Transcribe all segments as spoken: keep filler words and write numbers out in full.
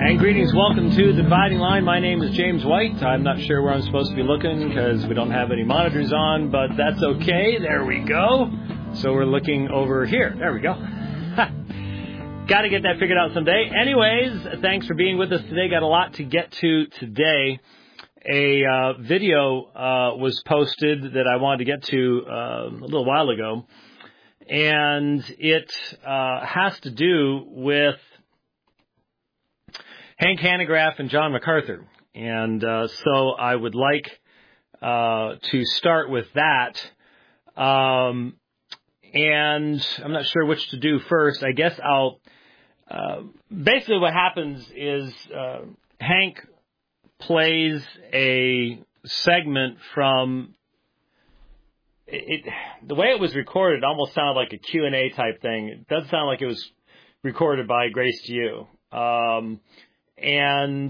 And greetings, welcome to The Dividing Line. My name is James White. I'm not sure where I'm supposed to be looking because we don't have any monitors on, but that's okay. There we go. So we're looking over here. There we go. Got to get that figured out someday. Anyways, thanks for being with us today. Got a lot to get to today. A uh, video uh, was posted that I wanted to get to uh, a little while ago, and it uh, has to do with Hank Hanegraaff and John MacArthur. And uh, so I would like uh, to start with that. Um, and I'm not sure which to do first. I guess I'll... Uh, basically what happens is uh, Hank plays a segment from... It, it, the way it was recorded almost sounded like a Q and A type thing. It doesn't sound like it was recorded by Grace to You. Um, and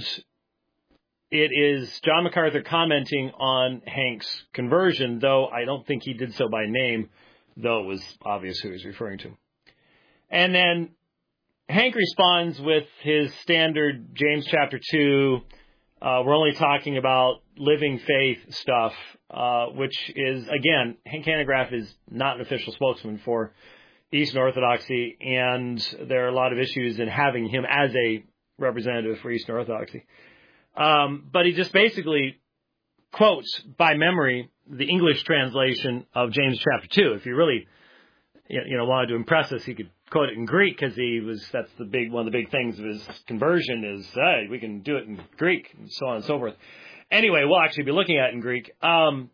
it is John MacArthur commenting on Hank's conversion, though I don't think he did so by name, though it was obvious who he was referring to. And then Hank responds with his standard James chapter two, uh, we're only talking about living faith stuff, uh, which is, again, Hank Hanegraaff is not an official spokesman for Eastern Orthodoxy, and there are a lot of issues in having him as a representative for Eastern Orthodoxy. Um, but he just basically quotes by memory the English translation of James chapter two. If you really, you know, wanted to impress us, he could quote it in Greek because he was, that's the big, one of the big things of his conversion is, hey, we can do it in Greek and so on and so forth. Anyway, we'll actually be looking at it in Greek. Um,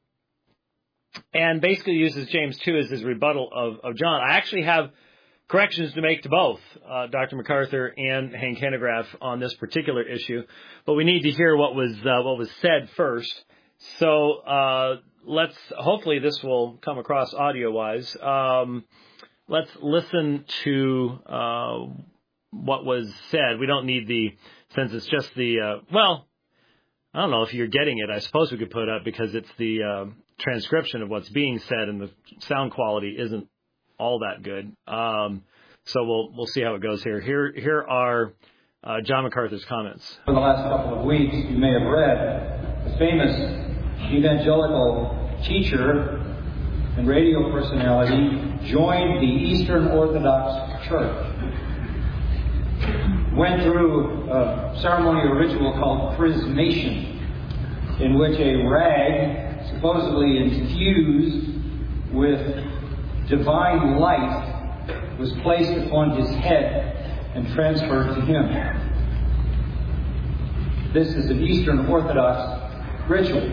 and basically uses James two as his rebuttal of, of John. I actually have corrections to make to both uh, Doctor MacArthur and Hank Hanegraaff on this particular issue, but we need to hear what was uh, what was said first. So uh, let's, hopefully this will come across audio-wise. Um, let's listen to uh, what was said. We don't need the, since it's just the, uh, well, I don't know if you're getting it. I suppose we could put it up because it's the uh, transcription of what's being said, and the sound quality isn't all that good. Um, so we'll we'll see how it goes here. Here here are uh, John MacArthur's comments. For the last couple of weeks, you may have read the famous evangelical teacher and radio personality joined the Eastern Orthodox Church. Went through a ceremonial ritual called chrismation, in which a rag supposedly infused with divine light was placed upon his head and transferred to him. This is an Eastern Orthodox ritual.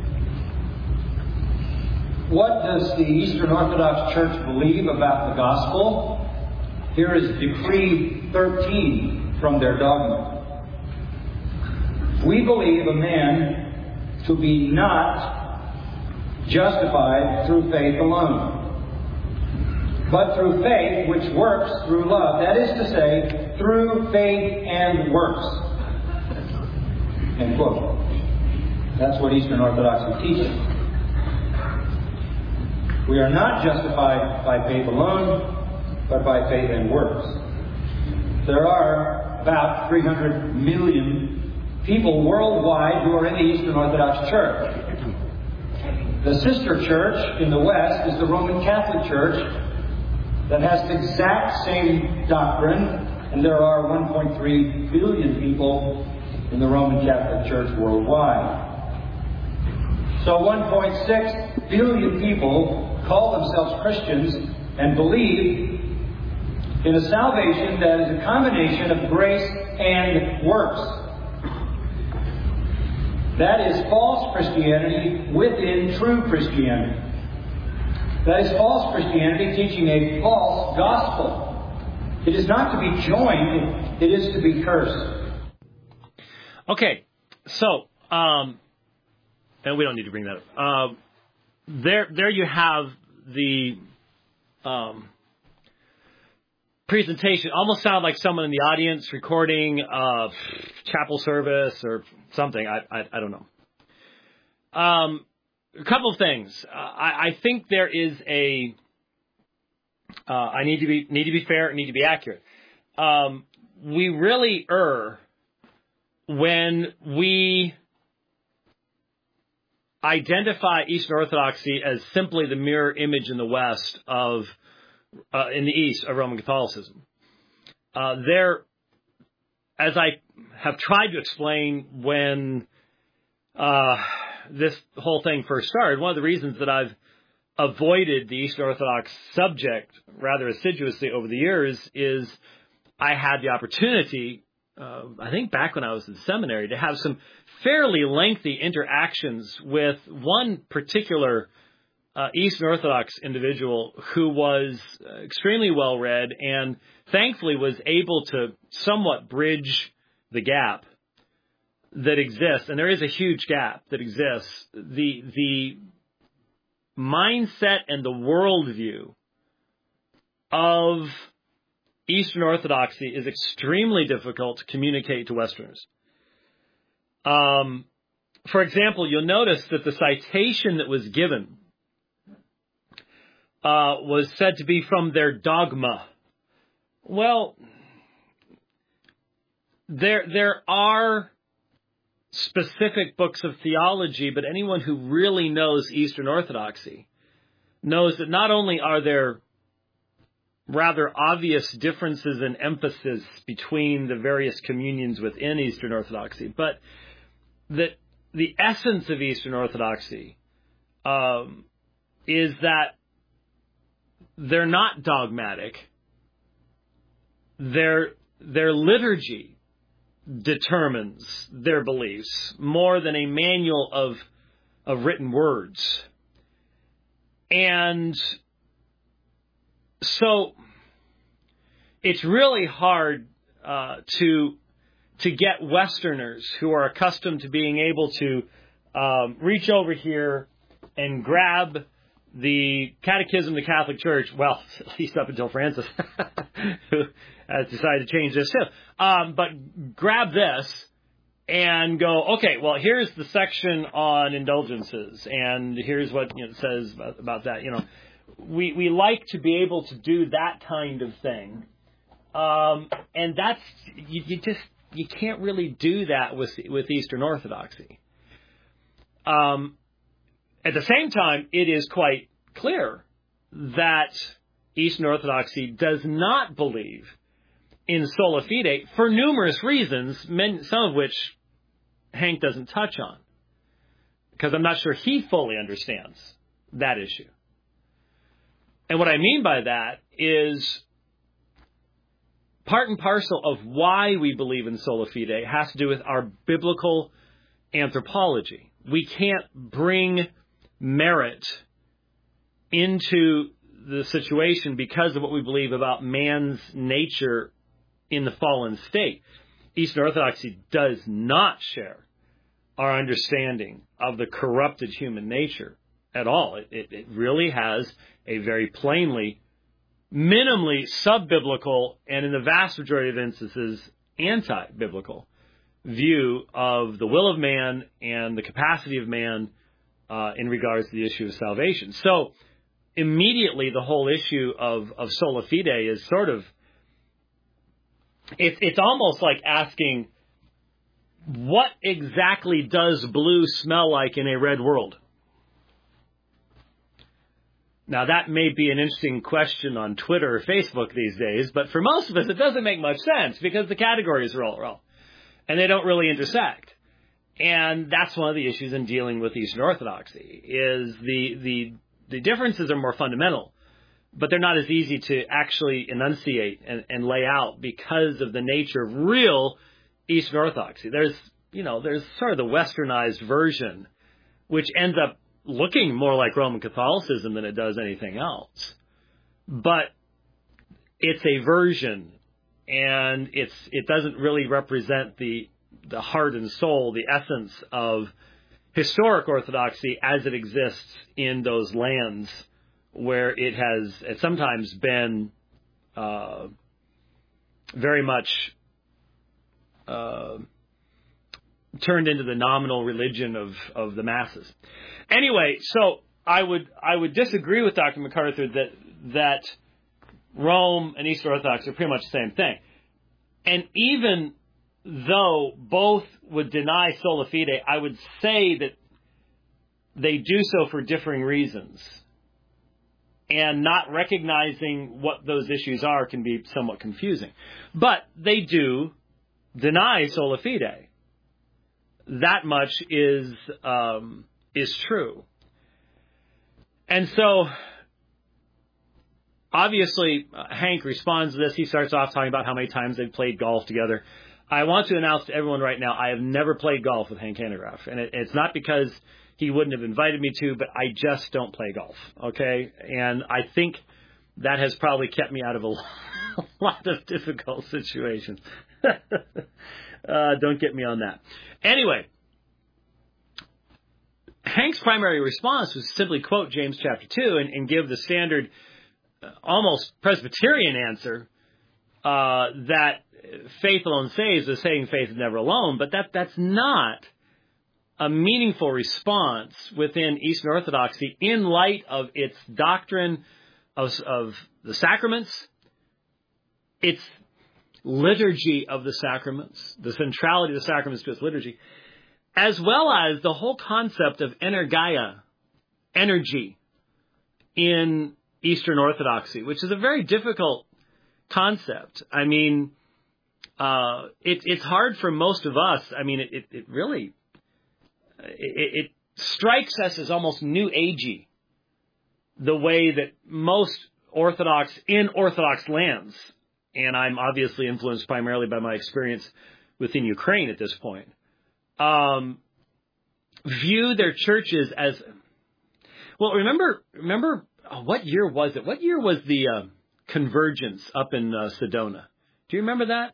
What does the Eastern Orthodox Church believe about the gospel? Here is Decree thirteen from their dogma. We believe a man to be not justified through faith alone, but through faith which works through love. That is to say, through faith and works. End quote. That's what Eastern Orthodoxy teaches. We are not justified by faith alone, but by faith and works. There are about three hundred million people worldwide who are in the Eastern Orthodox Church. The sister church in the West is the Roman Catholic Church, that has the exact same doctrine, and there are one point three billion people in the Roman Catholic Church worldwide. So one point six billion people call themselves Christians and believe in a salvation that is a combination of grace and works. That is false Christianity within true Christianity. That is false Christianity teaching a false gospel. It is not to be joined, it is to be cursed. Okay, so, um, and we don't need to bring that up. Uh, there, there you have the um, presentation. Almost sounded like someone in the audience recording a chapel service or something. I, I, I don't know. Um, a couple of things. Uh, I, I think there is a. Uh, I need to be need to be fair. I need to be accurate. Um, we really err when we identify Eastern Orthodoxy as simply the mirror image in the West of, uh, in the East of Roman Catholicism, uh, there, as I have tried to explain when uh, this whole thing first started, one of the reasons that I've avoided the Eastern Orthodox subject rather assiduously over the years is I had the opportunity, uh, I think back when I was in seminary, to have some fairly lengthy interactions with one particular uh, Eastern Orthodox individual who was extremely well read and thankfully was able to somewhat bridge the gap that exists. And there is a huge gap that exists. The, the mindset and the worldview of Eastern Orthodoxy is extremely difficult to communicate to Westerners. Um, for example, you'll notice that the citation that was given uh, was said to be from their dogma. Well, there there are specific books of theology, but anyone who really knows Eastern Orthodoxy knows that not only are there rather obvious differences in emphasis between the various communions within Eastern Orthodoxy, but that the essence of Eastern Orthodoxy um, is that they're not dogmatic. Their their liturgy determines their beliefs more than a manual of of written words. And so it's really hard uh, to to get Westerners who are accustomed to being able to um, reach over here and grab the Catechism of the Catholic Church, well, at least up until Francis, who has decided to change this too, um, but grab this and go, okay, well, here's the section on indulgences, and here's what, you know, it says about, about that. You know, we we like to be able to do that kind of thing, um, and that's you, you just you can't really do that with with Eastern Orthodoxy. Um, At the same time, it is quite clear that Eastern Orthodoxy does not believe in sola fide for numerous reasons, many, some of which Hank doesn't touch on, because I'm not sure he fully understands that issue. And what I mean by that is part and parcel of why we believe in sola fide has to do with our biblical anthropology. We can't bring merit into the situation because of what we believe about man's nature in the fallen state. Eastern Orthodoxy does not share our understanding of the corrupted human nature at all. It, it, it really has a very plainly, minimally sub-biblical, and in the vast majority of instances, anti-biblical view of the will of man and the capacity of man Uh, in regards to the issue of salvation. So immediately the whole issue of, of sola fide is sort of, it's it's almost like asking, what exactly does blue smell like in a red world? Now that may be an interesting question on Twitter or Facebook these days, but for most of us it doesn't make much sense because the categories are all wrong and they don't really intersect. And that's one of the issues in dealing with Eastern Orthodoxy, is the, the the differences are more fundamental, but they're not as easy to actually enunciate and, and lay out because of the nature of real Eastern Orthodoxy. There's, you know, there's sort of the westernized version, which ends up looking more like Roman Catholicism than it does anything else. But it's a version, and it's it doesn't really represent the the heart and soul, the essence of historic Orthodoxy as it exists in those lands where it has it's sometimes been uh, very much uh, turned into the nominal religion of, of the masses. Anyway, so I would I would disagree with Doctor MacArthur that that Rome and Eastern Orthodoxy are pretty much the same thing. And even though both would deny sola fide, I would say that they do so for differing reasons. And not recognizing what those issues are can be somewhat confusing. But they do deny sola fide. That much is um, is true. And so, obviously, uh, Hank responds to this. He starts off talking about how many times they've played golf together. I want to announce to everyone right now, I have never played golf with Hank Hanegraaff. And it, it's not because he wouldn't have invited me to, but I just don't play golf, okay? And I think that has probably kept me out of a lot of difficult situations. uh, don't get me on that. Anyway, Hank's primary response was to simply quote James chapter two and, and give the standard, uh, almost Presbyterian answer uh, that faith alone saves, the saying faith is never alone, but that that's not a meaningful response within Eastern Orthodoxy in light of its doctrine of, of the sacraments, its liturgy of the sacraments, the centrality of the sacraments to its liturgy, as well as the whole concept of energia, energy, in Eastern Orthodoxy, which is a very difficult concept. I mean, uh, it, it's hard for most of us. I mean, it, it, it really... It, it strikes us as almost New Agey, the way that most Orthodox, in Orthodox lands, and I'm obviously influenced primarily by my experience within Ukraine at this point, um, view their churches as, well, remember, remember, oh, what year was it? What year was the uh, convergence up in uh, Sedona? Do you remember that?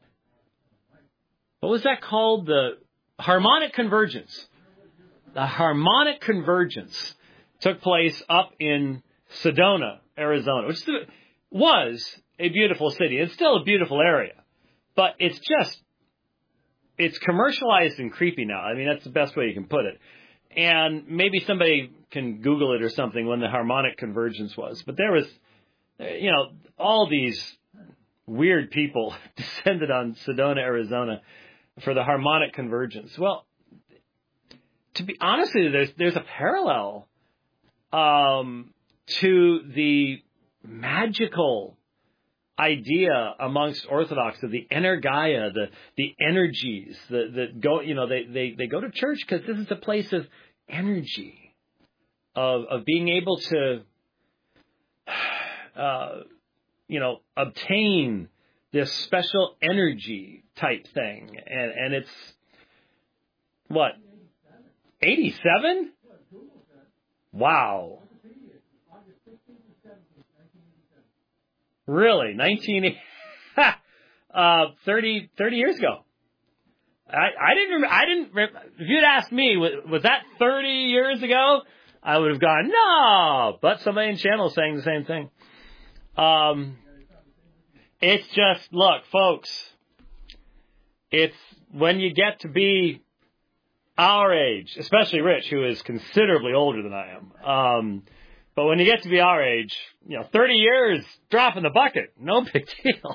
What was that called? The harmonic convergence. The harmonic convergence took place up in Sedona, Arizona, which was a beautiful city. It's still a beautiful area, but it's just, it's commercialized and creepy now. I mean, that's the best way you can put it. And maybe somebody can Google it or something when the harmonic convergence was. But there was, you know, all these weird people descended on Sedona, Arizona for the harmonic convergence. Well, to be honest with you, there's there's a parallel um, to the magical idea amongst Orthodox of the energia, the the energies that that go. You know, they they, they go to church because this is a place of energy, of of being able to, uh, you know, obtain this special energy type thing, and and it's what. eighty-seven? Wow. Really? nineteen uh, thirty, thirty years ago. I, I didn't remember, I didn't, if you'd asked me, was, was that thirty years ago? I would have gone, no, but somebody in channel is saying the same thing. Um, it's just, look, folks, it's when you get to be our age, especially Rich, who is considerably older than I am. Um, but when you get to be our age, you know, thirty years, drop in the bucket. No big deal.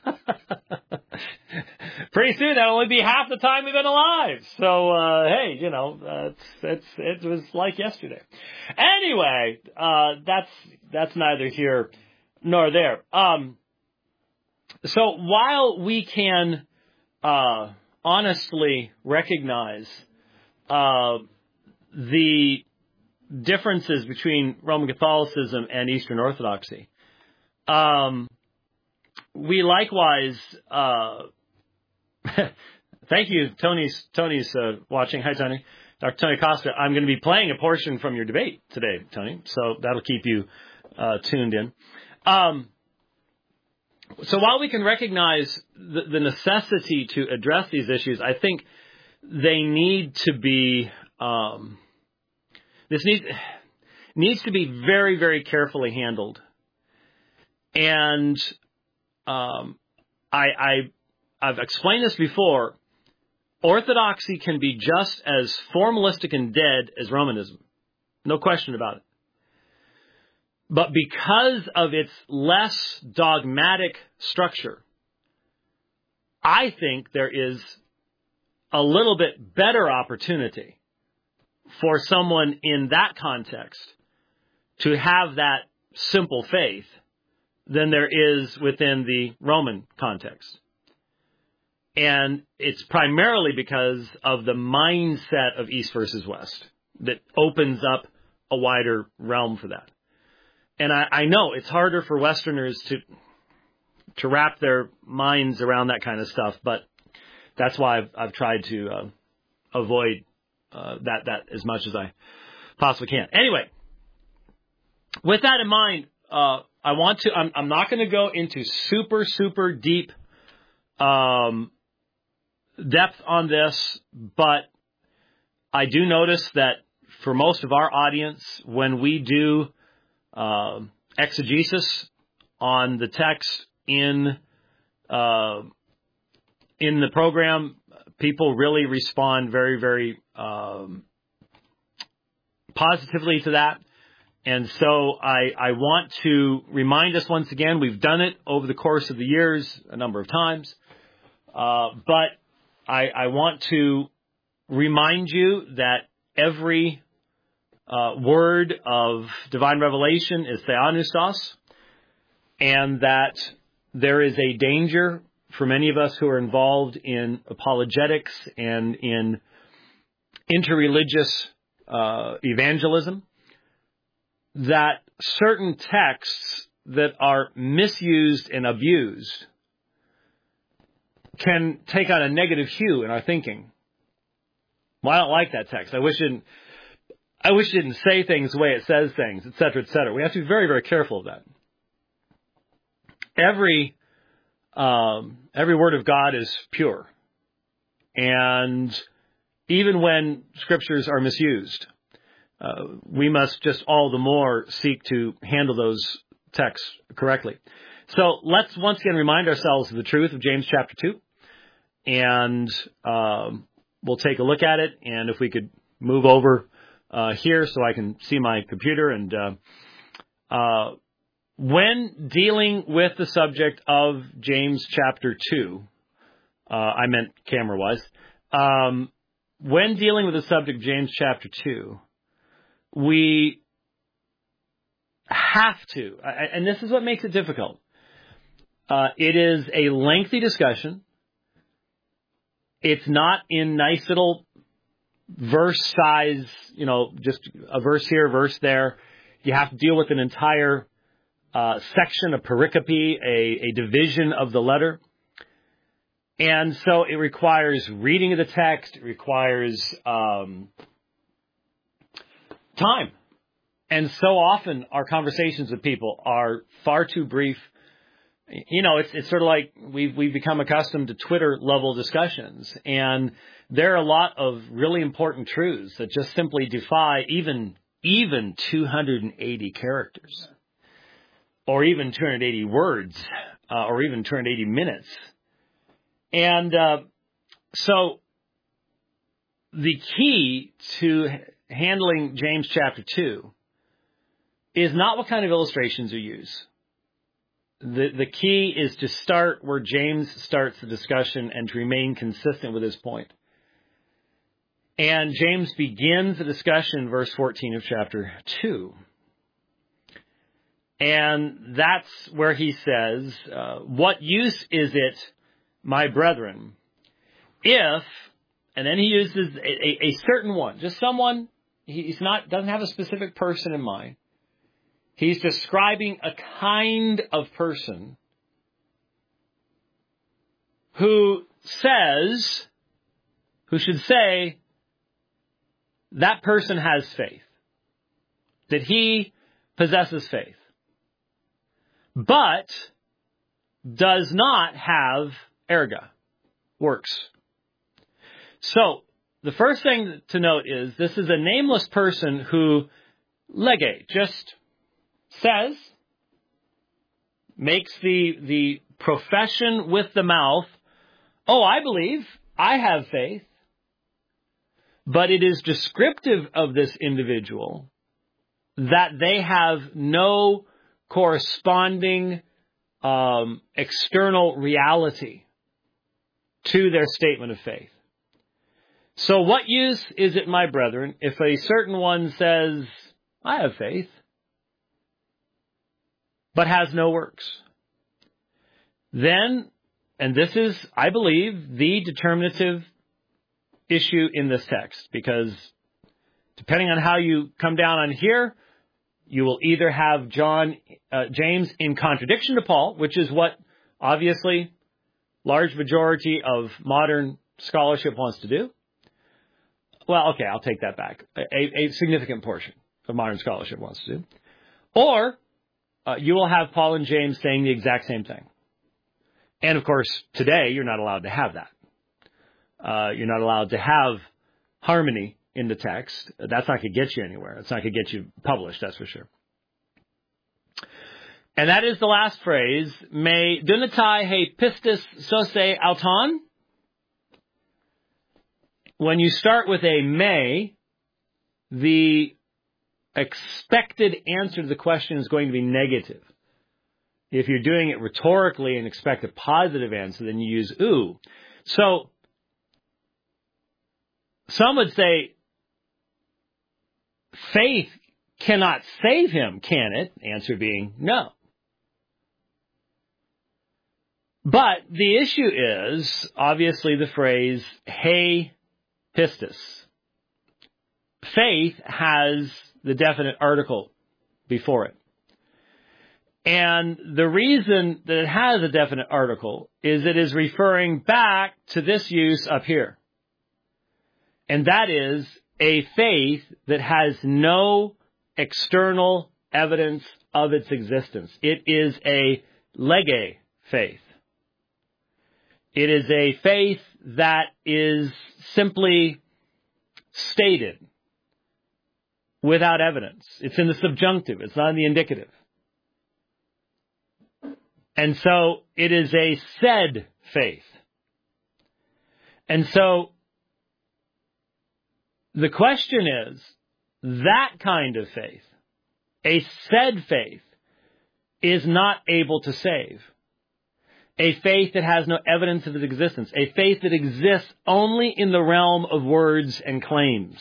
Pretty soon, that'll only be half the time we've been alive. So, uh, hey, you know, uh, it's, it's, it was like yesterday. Anyway, uh, that's, that's neither here nor there. Um, so while we can, uh, honestly recognize Uh, the differences between Roman Catholicism and Eastern Orthodoxy. Um, we likewise, uh, thank you, Tony's, Tony's uh, watching. Hi, Tony. Doctor Tony Costa. I'm going to be playing a portion from your debate today, Tony, so that'll keep you uh, tuned in. Um, so while we can recognize the, the necessity to address these issues, I think they need to be, um, this needs, needs to be very, very carefully handled. And um, I, I, I've explained this before. Orthodoxy can be just as formalistic and dead as Romanism. No question about it. But because of its less dogmatic structure, I think there is a little bit better opportunity for someone in that context to have that simple faith than there is within the Roman context. And it's primarily because of the mindset of East versus West that opens up a wider realm for that. And I, I know it's harder for Westerners to to wrap their minds around that kind of stuff, but that's why I've, I've tried to uh, avoid uh, that that as much as I possibly can. Anyway, with that in mind, uh, I want to. I'm, I'm not going to go into super super deep um, depth on this, but I do notice that for most of our audience, when we do uh, exegesis on the text in uh, in the program, people really respond very, very um, positively to that. And so I, I want to remind us once again, we've done it over the course of the years a number of times, uh, but I, I want to remind you that every uh, word of divine revelation is theopneustos, and that there is a danger for many of us who are involved in apologetics and in interreligious uh, evangelism, that certain texts that are misused and abused can take on a negative hue in our thinking. Well, I don't like that text. I wish it didn't, I wish it didn't say things the way it says things, et cetera, et cetera. We have to be very, very careful of that. Every um, every word of God is pure. And even when scriptures are misused, uh, we must just all the more seek to handle those texts correctly. So let's once again remind ourselves of the truth of James chapter two. And um, we'll take a look at it. And if we could move over uh, here so I can see my computer. And uh, uh, when dealing with the subject of James chapter two, uh, I meant camera-wise, um, when dealing with the subject of James chapter two, we have to, and this is what makes it difficult, uh, it is a lengthy discussion. It's not in nice little verse size, you know, just a verse here, a verse there. You have to deal with an entire uh, section, a pericope, a, a division of the letter. And so it requires reading of the text. It requires um, time. And so often our conversations with people are far too brief. You know, it's it's sort of like we've we've become accustomed to Twitter level discussions, and there are a lot of really important truths that just simply defy even even two hundred eighty characters, or even two hundred eighty words, uh, or even two hundred eighty minutes. And uh, so the key to handling James chapter two is not what kind of illustrations you use. The the key is to start where James starts the discussion and to remain consistent with his point. And James begins the discussion in verse fourteen of chapter two. And that's where he says, uh, what use is it, my brethren, if, and then he uses a, a, a certain one, just someone, he's not, doesn't have a specific person in mind. He's describing a kind of person who says, who should say, that person has faith, that he possesses faith, but does not have erga, works. So the first thing to note is this is a nameless person who lege, just says, makes the the profession with the mouth, oh, I believe, I have faith. But it is descriptive of this individual that they have no corresponding um, external reality to their statement of faith. So what use is it, my brethren, if a certain one says, I have faith, but has no works? Then, and this is, I believe, the determinative issue in this text, because depending on how you come down on here, you will either have John, uh, James in contradiction to Paul, which is what obviously large majority of modern scholarship wants to do. Well, okay, I'll take that back. A, a significant portion of modern scholarship wants to do. Or uh, you will have Paul and James saying the exact same thing. And of course, today you're not allowed to have that. Uh, you're not allowed to have harmony in the text. That's not going to get you anywhere. It's not going to get you published, that's for sure. And that is the last phrase, me dunatai he pistis sose auton. When you start with a may, the expected answer to the question is going to be negative. If you're doing it rhetorically and expect a positive answer, then you use oo. So, some would say, faith cannot save him, can it? Answer being no. But the issue is, obviously, the phrase, he pistis. Faith has the definite article before it. And the reason that it has a definite article is it is referring back to this use up here. And that is a faith that has no external evidence of its existence. It is a lege faith. It is a faith that is simply stated without evidence. It's in the subjunctive. It's not in the indicative. And so it is a said faith. And so the question is, that kind of faith, a said faith, is not able to save. A faith that has no evidence of its existence. A faith that exists only in the realm of words and claims.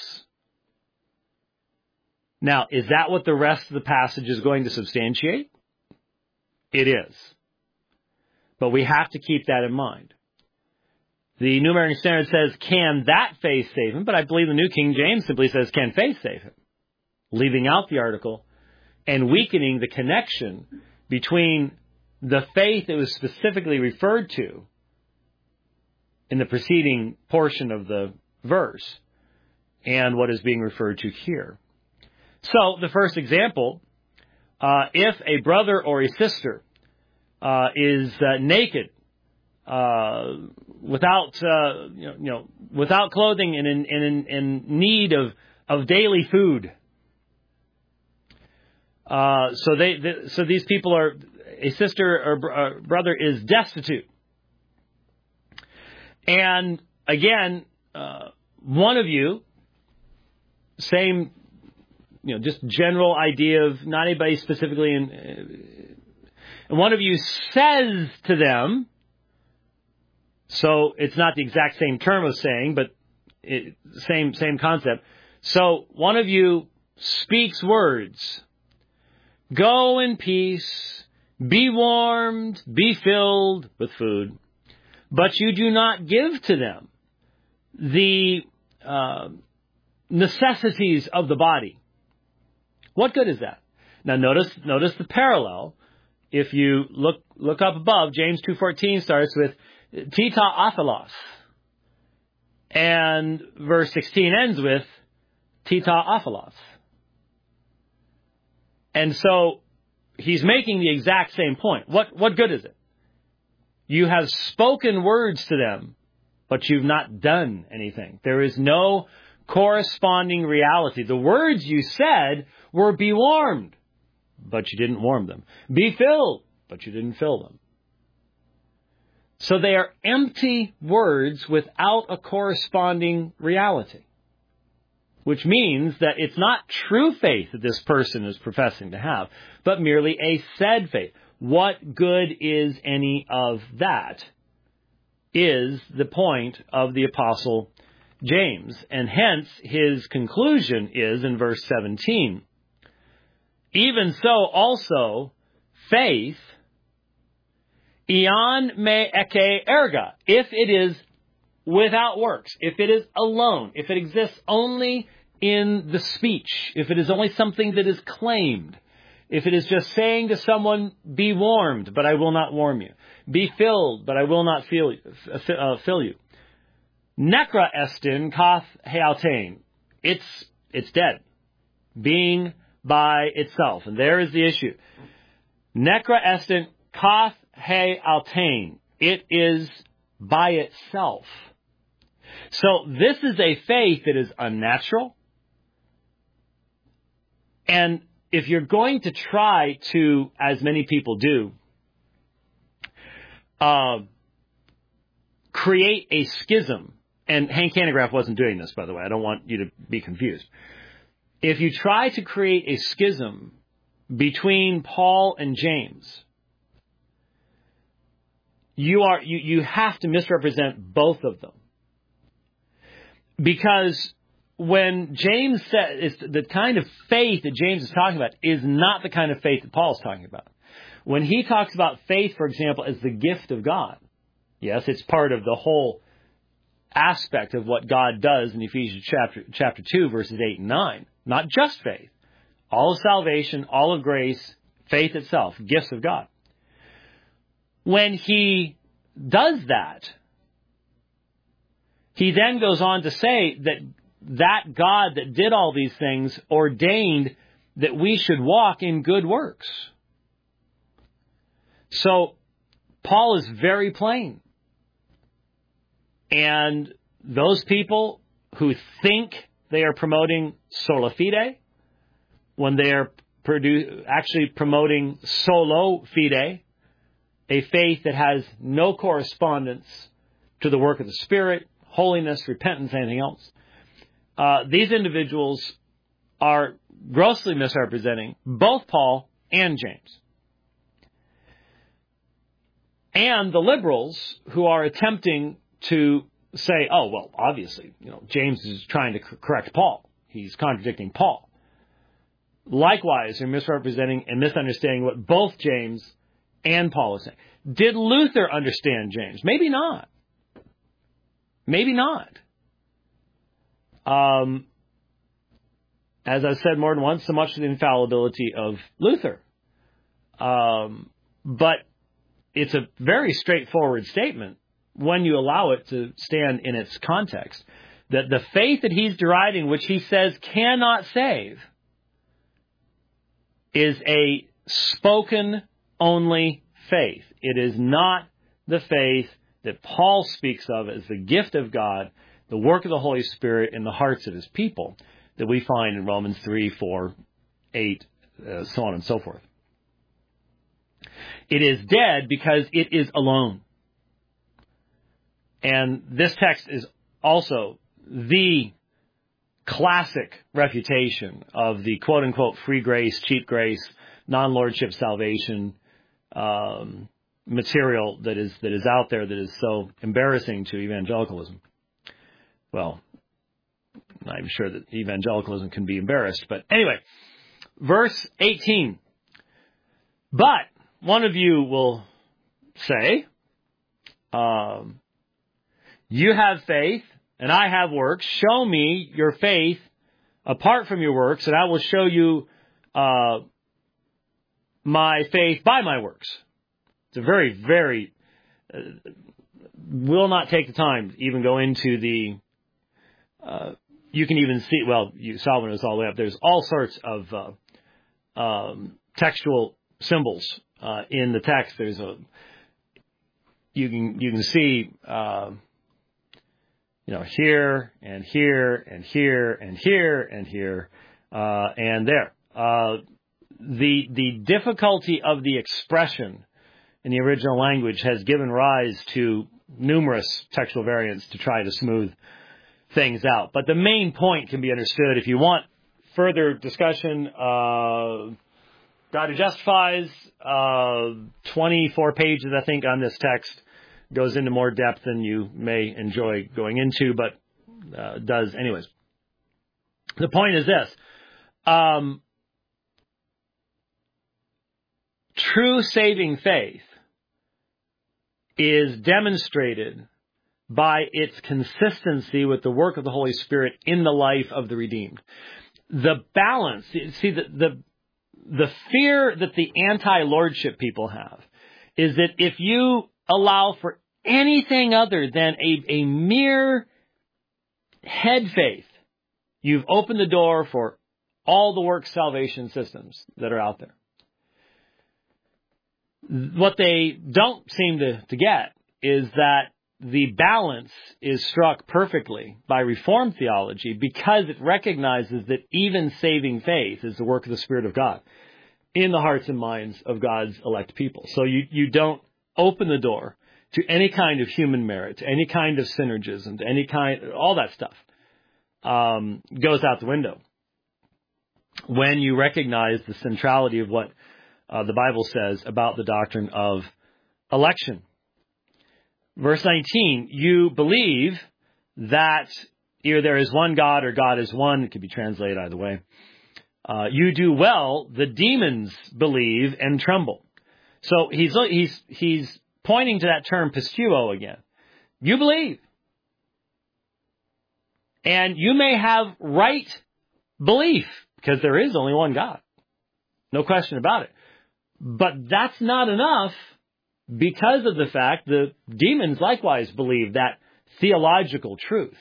Now, is that what the rest of the passage is going to substantiate? It is. But we have to keep that in mind. The New American Standard says, can that faith save him? But I believe the New King James simply says, can faith save him? Leaving out the article and weakening the connection between the faith that was specifically referred to in the preceding portion of the verse and what is being referred to here. So, the first example, uh, if a brother or a sister uh, is uh, naked, uh, without uh, you know, you know, without clothing and in, in, in need of, of daily food, uh, so they, they so these people are, a sister or br- uh, brother is destitute, and again, uh, one of you, same. You know, just general idea of not anybody specifically. In, and one of you says to them, so it's not the exact same term of saying, but it, same same concept. So one of you speaks words. Go in peace, be warmed, be filled with food, but you do not give to them the uh, necessities of the body. What good is that? Now notice notice the parallel. If you look look up above, James two fourteen starts with Tita Aphilos. And verse sixteen ends with Tita Aphilos. And so he's making the exact same point. What what good is it? You have spoken words to them, but you've not done anything. There is no corresponding reality. The words you said were be warmed, but you didn't warm them. Be filled, but you didn't fill them. So they are empty words without a corresponding reality, which means that it's not true faith that this person is professing to have, but merely a said faith. What good is any of that is the point of the Apostle James. And hence his conclusion is in verse seventeen. Even so also faith, ion me eke erga, if it is without works, if it is alone, if it exists only in the speech, if it is only something that is claimed, if it is just saying to someone, be warmed, but I will not warm you, be filled, but I will not fill you, uh, fill you. Nekra estin kath healtein, it's it's dead, being by itself, and there is the issue. Nekra estin kath healtein, it is by itself. So this is a faith that is unnatural. And if you're going to try to, as many people do, uh, create a schism, and Hank Hanegraaff wasn't doing this, by the way, I don't want you to be confused. If you try to create a schism between Paul and James, you are you, you have to misrepresent both of them. Because when James says, the kind of faith that James is talking about is not the kind of faith that Paul is talking about. When he talks about faith, for example, as the gift of God, yes, it's part of the whole aspect of what God does in Ephesians chapter, chapter two, verses eight and nine. Not just faith. All of salvation, all of grace, faith itself, gifts of God. When he does that, he then goes on to say that that God that did all these things ordained that we should walk in good works. So Paul is very plain. And those people who think they are promoting sola fide, when they are produ- actually promoting solo fide, a faith that has no correspondence to the work of the Spirit, holiness, repentance, anything else, uh, these individuals are grossly misrepresenting both Paul and James. And the liberals who are attempting to say, oh, well, obviously, you know, James is trying to correct Paul. He's contradicting Paul. Likewise, they're misrepresenting and misunderstanding what both James and Paul are saying. Did Luther understand James? Maybe not. Maybe not. Um, as I've said more than once, so much of the infallibility of Luther. Um, but it's a very straightforward statement when you allow it to stand in its context, that the faith that he's deriding, which he says cannot save, is a spoken-only faith. It is not the faith that Paul speaks of as the gift of God, the work of the Holy Spirit in the hearts of his people, that we find in Romans three, four, eight, uh, so on and so forth. It is dead because it is alone. And this text is also the classic refutation of the quote-unquote free grace, cheap grace, non-lordship salvation um, material that is that is out there that is so embarrassing to evangelicalism. Well, I'm not even sure that evangelicalism can be embarrassed. But anyway, verse eighteen. But one of you will say, um, you have faith and I have works. Show me your faith apart from your works, and I will show you uh, my faith by my works. It's a very, very, uh, will not take the time to even go into the, uh, you can even see, well, you, Solomon is all the way up. There's all sorts of uh, um, textual symbols uh, in the text. There's a, you can, you can see, uh, you know, here and here and here and here and here uh, and there. Uh, the the difficulty of the expression in the original language has given rise to numerous textual variants to try to smooth things out. But the main point can be understood. If you want further discussion, uh, God Who Justifies, uh, twenty-four pages, I think, on this text, goes into more depth than you may enjoy going into, but uh, does anyways. The point is this. Um, true saving faith is demonstrated by its consistency with the work of the Holy Spirit in the life of the redeemed. The balance, see, the, the, the fear that the anti-lordship people have is that if you allow for anything other than a, a mere head faith, you've opened the door for all the work salvation systems that are out there. What they don't seem to, to get is that the balance is struck perfectly by Reformed theology because it recognizes that even saving faith is the work of the Spirit of God in the hearts and minds of God's elect people. So you, you don't open the door to any kind of human merit, to any kind of synergism, to any kind, all that stuff um, goes out the window when you recognize the centrality of what uh, the Bible says about the doctrine of election. Verse nineteen, you believe that either there is one God or God is one. It could be translated either way. Uh, you do well. The demons believe and tremble. So he's he's he's pointing to that term pisteuo again. You believe. And you may have right belief because there is only one God. No question about it. But that's not enough because of the fact that demons likewise believe that theological truth.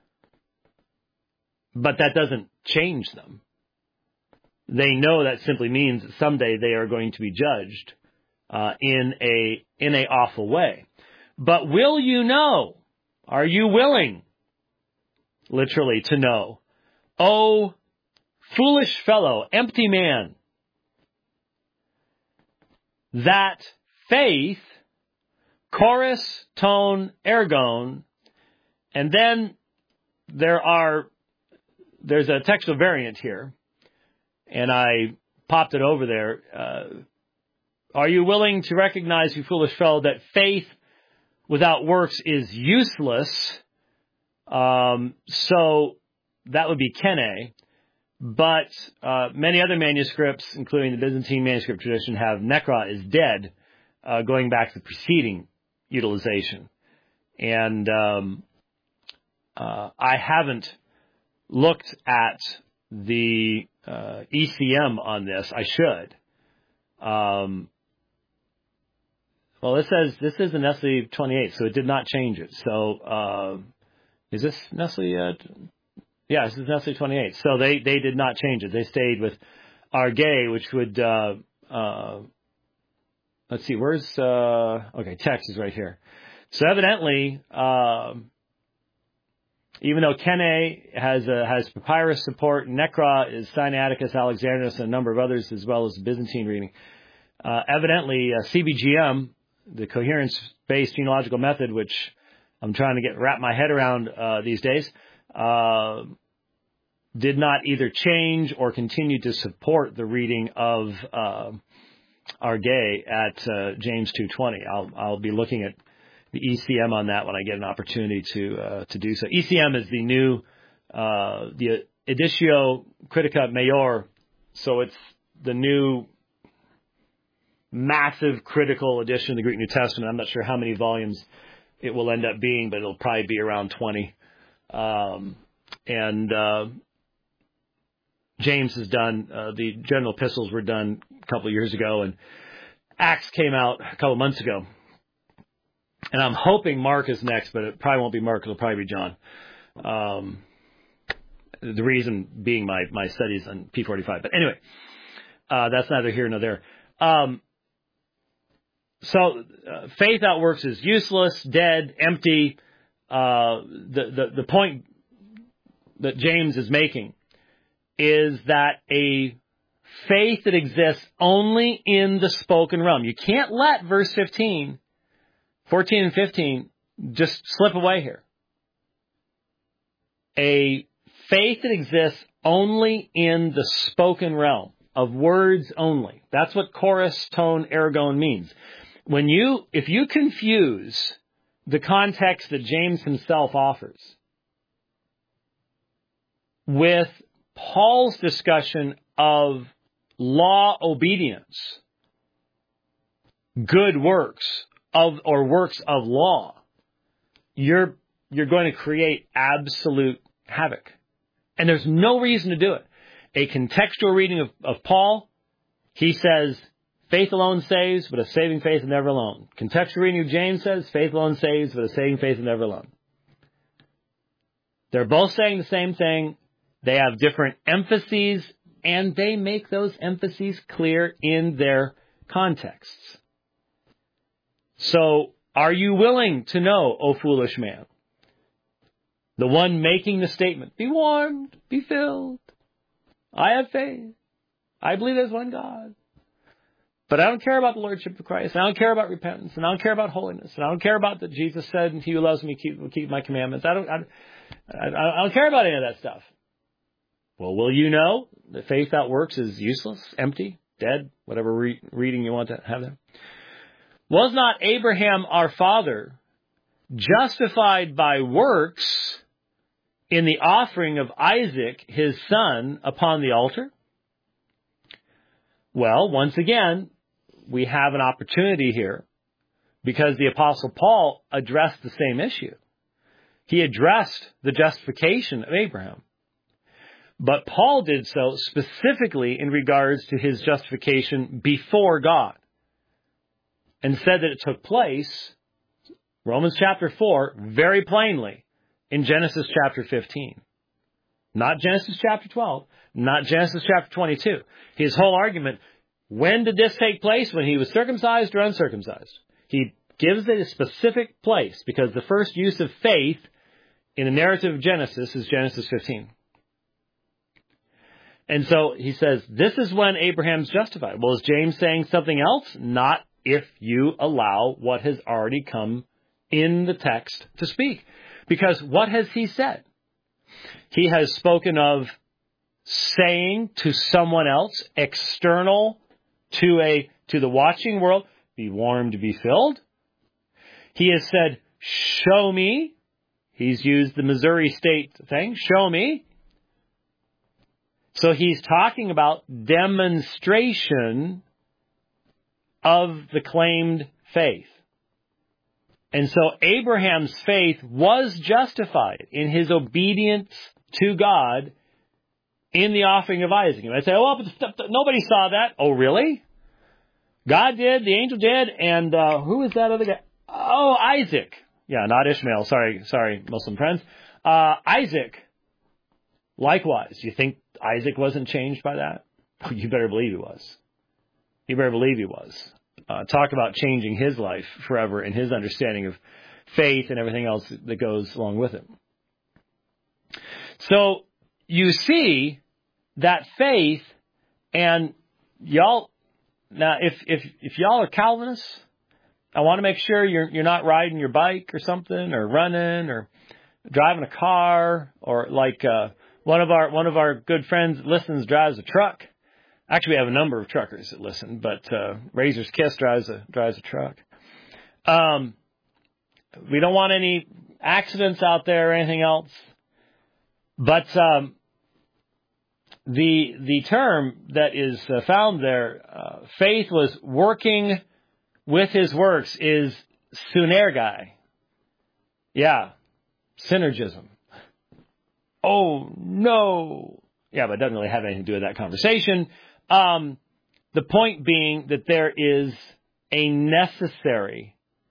But that doesn't change them. They know that simply means that someday they are going to be judged uh, in a in a awful way. But will you know? Are you willing, literally, to know? Oh, foolish fellow, empty man, that faith, chorus, tone, ergon, and then there are there's a textual variant here. And I popped it over there. Uh, are you willing to recognize, you foolish fellow, that faith without works is useless? Um, so that would be kene. But uh, many other manuscripts, including the Byzantine manuscript tradition, have nekra is dead, uh, going back to the preceding utilization. And um, uh, I haven't looked at the uh, E C M on this. I should. Um, well, it says this is a Nestle twenty-eight, so it did not change it. So uh, is this Nestle? Uh, yeah, this is Nestle twenty-eight. So they, they did not change it. They stayed with Argay, which would uh, uh, let's see, where's uh, okay? Text is right here. So evidently. Uh, Even though Kene has a, has papyrus support, Nekra is Sinaiticus Alexandrinus and a number of others, as well as the Byzantine reading. Uh, evidently, uh, C B G M, the coherence-based genealogical method, which I'm trying to get wrap my head around uh, these days, uh, did not either change or continue to support the reading of uh, Argay at uh, James two twenty. I'll I'll be looking at the E C M on that when I get an opportunity to uh, to do so. E C M is the new uh, the Editio Critica Major, so it's the new massive critical edition of the Greek New Testament. I'm not sure how many volumes it will end up being, but it'll probably be around twenty. Um, and uh, James has done uh, the general epistles were done a couple of years ago, and Acts came out a couple of months ago. And I'm hoping Mark is next, but it probably won't be Mark. It'll probably be John. Um, the reason being my, my studies on P forty-five. But anyway, uh, that's neither here nor there. Um, so uh, faith without works is useless, dead, empty. Uh, the, the, the point that James is making is that a faith that exists only in the spoken realm. You can't let verse fifteen... fourteen and fifteen just slip away here. A faith that exists only in the spoken realm of words only. That's what chorus, tone, ergon means. When you, if you confuse the context that James himself offers with Paul's discussion of law obedience, good works of or works of law, you're you're going to create absolute havoc. And there's no reason to do it. A contextual reading of, of Paul, he says, faith alone saves, but a saving faith is never alone. Contextual reading of James says, faith alone saves, but a saving faith is never alone. They're both saying the same thing. They have different emphases, and they make those emphases clear in their contexts. So, are you willing to know, O foolish man? The one making the statement, be warmed, be filled. I have faith. I believe there's one God. But I don't care about the Lordship of Christ. And I don't care about repentance. And I don't care about holiness. And I don't care about that Jesus said, he who loves me keep, will keep my commandments. I don't, I, I, I don't care about any of that stuff. Well, will you know that faith without works is useless, empty, dead, whatever re- reading you want to have there? Was not Abraham our father justified by works in the offering of Isaac, his son, upon the altar? Well, once again, we have an opportunity here because the Apostle Paul addressed the same issue. He addressed the justification of Abraham. But Paul did so specifically in regards to his justification before God and said that it took place, Romans chapter four, very plainly in Genesis chapter fifteen. Not Genesis chapter twelve, not Genesis chapter twenty-two. His whole argument, when did this take place? When he was circumcised or uncircumcised? He gives it a specific place because the first use of faith in the narrative of Genesis is Genesis fifteen. And so he says, this is when Abraham's justified. Well, is James saying something else? Not if you allow what has already come in the text to speak. Because what has he said? He has spoken of saying to someone else, external to a to the watching world, be warmed, be filled. He has said, show me. He's used the Missouri State thing, show me. So he's talking about demonstration of the claimed faith. And so Abraham's faith was justified in his obedience to God in the offering of Isaac. And I say, oh, but nobody saw that. Oh, really? God did, the angel did, and uh, who is that other guy? Oh, Isaac. Yeah, not Ishmael. Sorry, sorry, Muslim friends. Uh, Isaac. Likewise, you think Isaac wasn't changed by that? You better believe he was. You better believe he was. Uh, talk about changing his life forever and his understanding of faith and everything else that goes along with it. So you see that faith, and y'all, now if if if y'all are Calvinists, I want to make sure you're you're not riding your bike or something, or running, or driving a car, or like uh, one of our one of our good friends listens drives a truck. Actually, we have a number of truckers that listen, but uh, Razor's Kiss drives a drives a truck. Um, we don't want any accidents out there or anything else. But um, the the term that is uh, found there, uh, faith was working with his works, is synergai. Yeah, synergism. Oh no. Yeah, but it doesn't really have anything to do with that conversation. Um, the point being that there is a necessary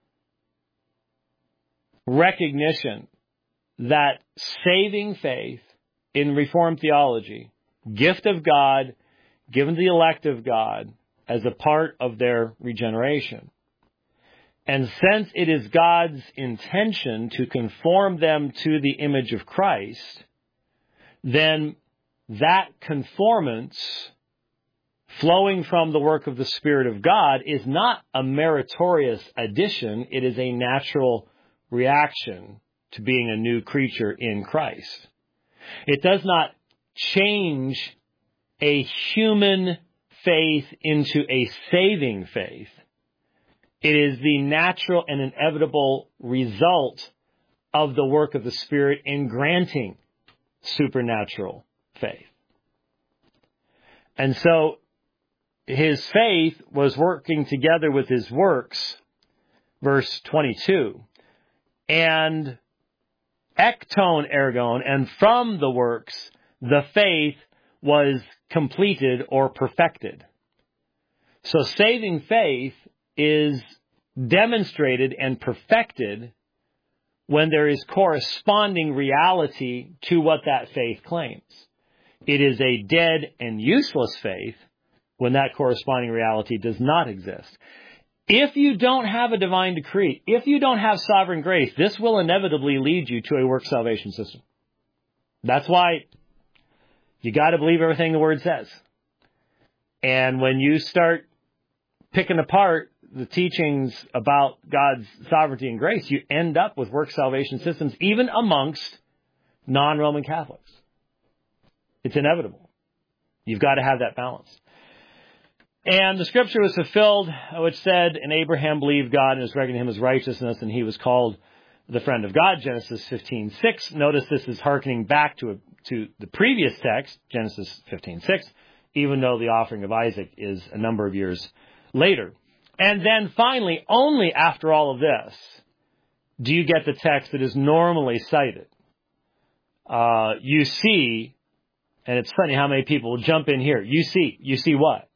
recognition that saving faith in Reformed theology, gift of God, given to the elect of God as a part of their regeneration. And since it is God's intention to conform them to the image of Christ, then that conformance flowing from the work of the Spirit of God is not a meritorious addition. It is a natural reaction to being a new creature in Christ. It does not change a human faith into a saving faith. It is the natural and inevitable result of the work of the Spirit in granting supernatural faith. And so his faith was working together with his works, verse twenty-two, and ekton ergon, and from the works, the faith was completed or perfected. So saving faith is demonstrated and perfected when there is corresponding reality to what that faith claims. It is a dead and useless faith when that corresponding reality does not exist. If you don't have a divine decree, if you don't have sovereign grace, this will inevitably lead you to a work salvation system. That's why you got to believe everything the Word says. And when you start picking apart the teachings about God's sovereignty and grace, you end up with work salvation systems, even amongst non-Roman Catholics. It's inevitable. You've got to have that balance. And the scripture was fulfilled, which said, and Abraham believed God and was reckoned to him as righteousness, and he was called the friend of God, Genesis fifteen six. Notice this is hearkening back to a, to the previous text, Genesis fifteen six, even though the offering of Isaac is a number of years later. And then finally, only after all of this, do you get the text that is normally cited. Uh, you see, and it's funny how many people will jump in here. You see, you see what?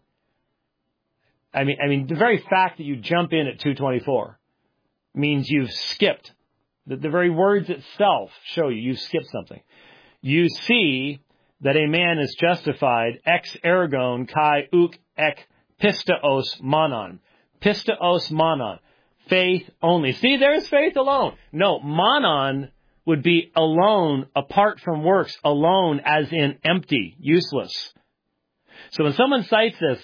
I mean, I mean, the very fact that you jump in at two twenty-four means you've skipped. The, the very words itself show you you've skipped something. You see that a man is justified ex ergon kai uk ek pistaos monon. Pistaos monon. Faith only. See, there's faith alone. No, monon would be alone, apart from works, alone as in empty, useless. So when someone cites this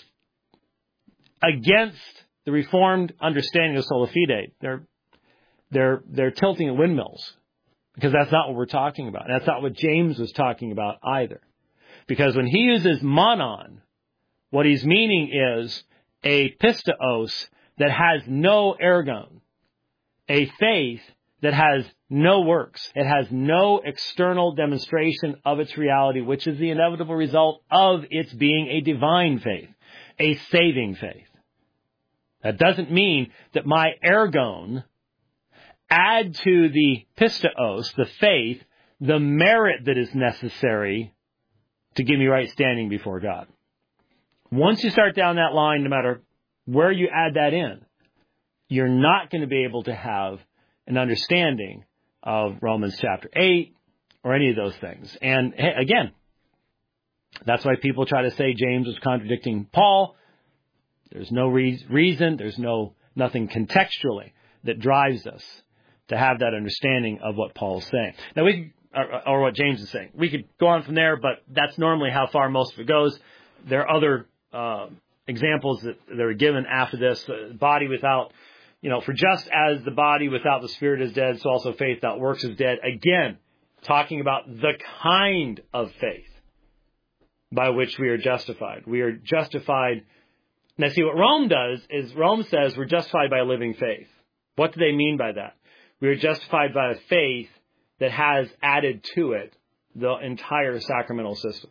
against the Reformed understanding of sola fide, they're they're they're tilting at windmills, because that's not what we're talking about. And that's not what James was talking about either. Because when he uses monon, what he's meaning is a pistaos that has no ergon, a faith that has no works. It has no external demonstration of its reality, which is the inevitable result of its being a divine faith, a saving faith. That doesn't mean that my ergon add to the pistaos, the faith, the merit that is necessary to give me right standing before God. Once you start down that line, no matter where you add that in, you're not going to be able to have an understanding of Romans chapter eight or any of those things. And again, that's why people try to say James was contradicting Paul. There's no re- reason, there's no nothing contextually that drives us to have that understanding of what Paul's saying. Now, we or, or what James is saying. We could go on from there, but that's normally how far most of it goes. There are other uh, examples that, that are given after this. Uh, body without, you know, for just as the body without the spirit is dead, so also faith without works is dead. Again, talking about the kind of faith by which we are justified. We are justified. Now, see, what Rome does is Rome says we're justified by a living faith. What do they mean by that? We are justified by a faith that has added to it the entire sacramental system.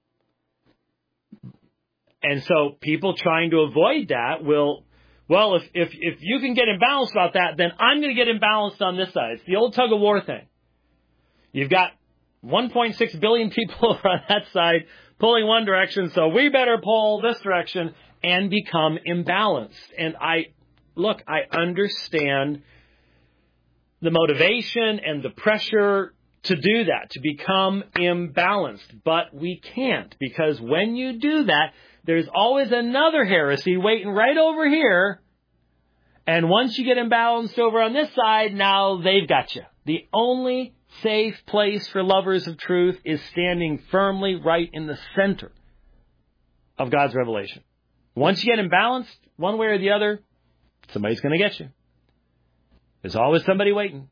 And so people trying to avoid that will, well, if, if, if you can get imbalanced about that, then I'm going to get imbalanced on this side. It's the old tug of war thing. You've got one point six billion people on that side pulling one direction, so we better pull this direction and become imbalanced. And I, look, I understand the motivation and the pressure to do that, to become imbalanced. But we can't, because when you do that, there's always another heresy waiting right over here. And once you get imbalanced over on this side, now they've got you. The only safe place for lovers of truth is standing firmly right in the center of God's revelation. Once you get imbalanced, one way or the other, somebody's going to get you. There's always somebody waiting.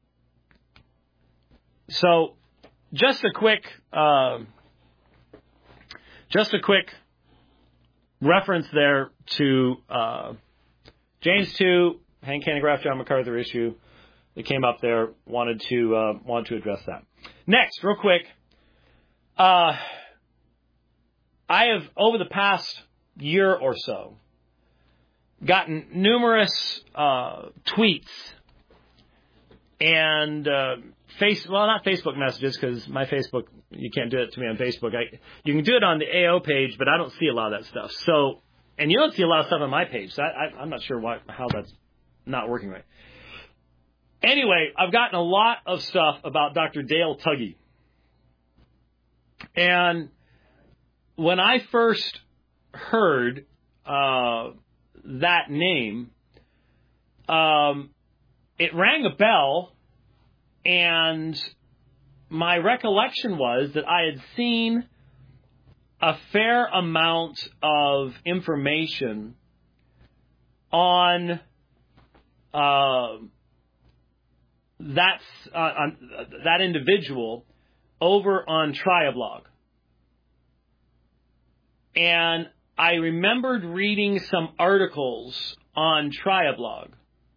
So, just a quick, uh, just a quick reference there to uh, James two, Hank Hanegraaff, John MacArthur issue that came up there. Wanted to uh, wanted to address that. Next, real quick, Uh, I have, over the past year or so, gotten numerous uh, tweets and uh, face well, not Facebook messages, because my Facebook, you can't do it to me on Facebook. I, you can do it on the A O page, but I don't see a lot of that stuff. So, and you don't see a lot of stuff on my page, so I, I, I'm not sure why, how that's not working right. Anyway, I've gotten a lot of stuff about Doctor Dale Tuggy. And when I first heard uh, that name, um, it rang a bell, and my recollection was that I had seen a fair amount of information on uh, that's uh, on uh, that individual over on Triablog. And I remembered reading some articles on Triablog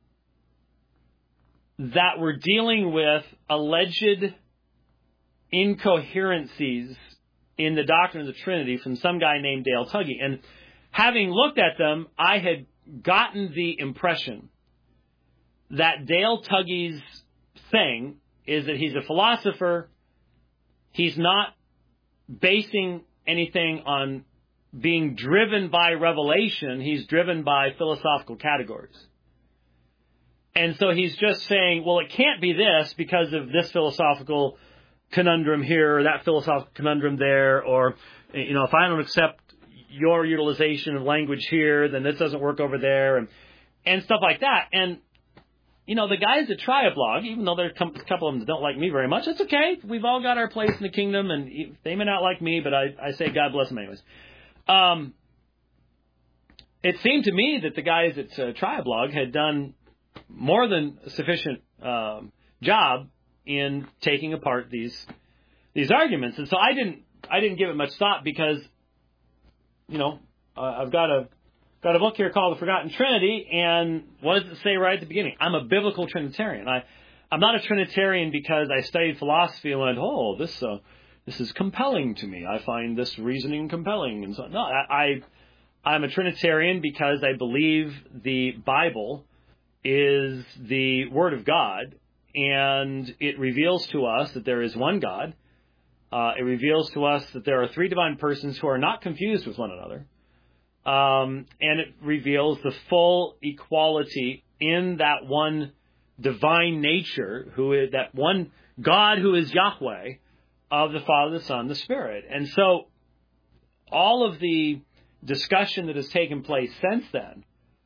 that were dealing with alleged incoherencies in the doctrine of the Trinity from some guy named Dale Tuggy. And having looked at them, I had gotten the impression that Dale Tuggy's thing is that he's a philosopher. He's not basing anything on being driven by revelation. He's driven by philosophical categories. And so he's just saying, well, it can't be this because of this philosophical conundrum here or that philosophical conundrum there, or, you know, if I don't accept your utilization of language here, then this doesn't work over there, and and stuff like that. And, you know, the guys at Triablog, even though there's a couple of them that don't like me very much, it's okay. We've all got our place in the kingdom, and they may not like me, but I, I say God bless them anyways. Um, it seemed to me that the guys at uh, Triablog had done more than a sufficient um, job in taking apart these these arguments, and so I didn't I didn't give it much thought because, you know, uh, I've got a got a book here called The Forgotten Trinity, and what does it say right at the beginning? I'm a biblical Trinitarian. I I'm not a Trinitarian because I studied philosophy and went, oh, this uh, this is compelling to me. I find this reasoning compelling, and so no, I, I I'm a Trinitarian because I believe the Bible is the Word of God, and it reveals to us that there is one God. Uh, it reveals to us that there are three divine persons who are not confused with one another. Um, and it reveals the full equality in that one divine nature, who is that one God who is Yahweh, of the Father, the Son, the Spirit. And so all of the discussion that has taken place since then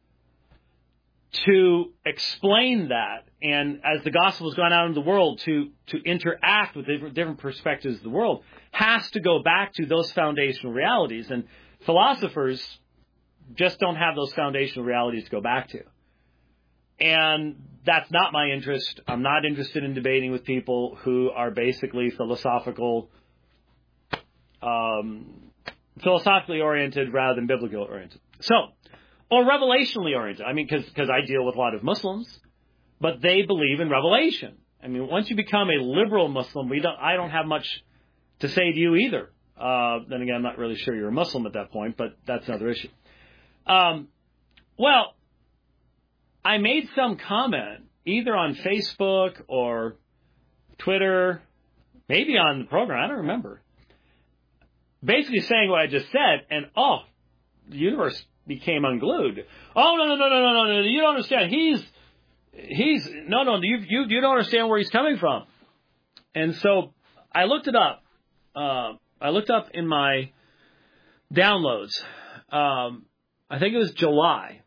to explain that, and as the gospel has gone out into the world to, to interact with different, different perspectives of the world, has to go back to those foundational realities. And philosophers just don't have those foundational realities to go back to. And that's not my interest. I'm not interested in debating with people who are basically philosophical, um, philosophically oriented rather than biblically oriented. So, or revelationally oriented. I mean, because because I deal with a lot of Muslims, but they believe in revelation. I mean, once you become a liberal Muslim, we don't. I don't have much to say to you either. Uh, then again, I'm not really sure you're a Muslim at that point, but that's another issue. Um, well, I made some comment either on Facebook or Twitter, maybe on the program. I don't remember. Basically saying what I just said, and oh, the universe became unglued. Oh, no, no, no, no, no, no, no, you don't understand. He's, he's, no, no, you, you, you don't understand where he's coming from. And so I looked it up. Uh, I looked up in my downloads. Um, I think it was July.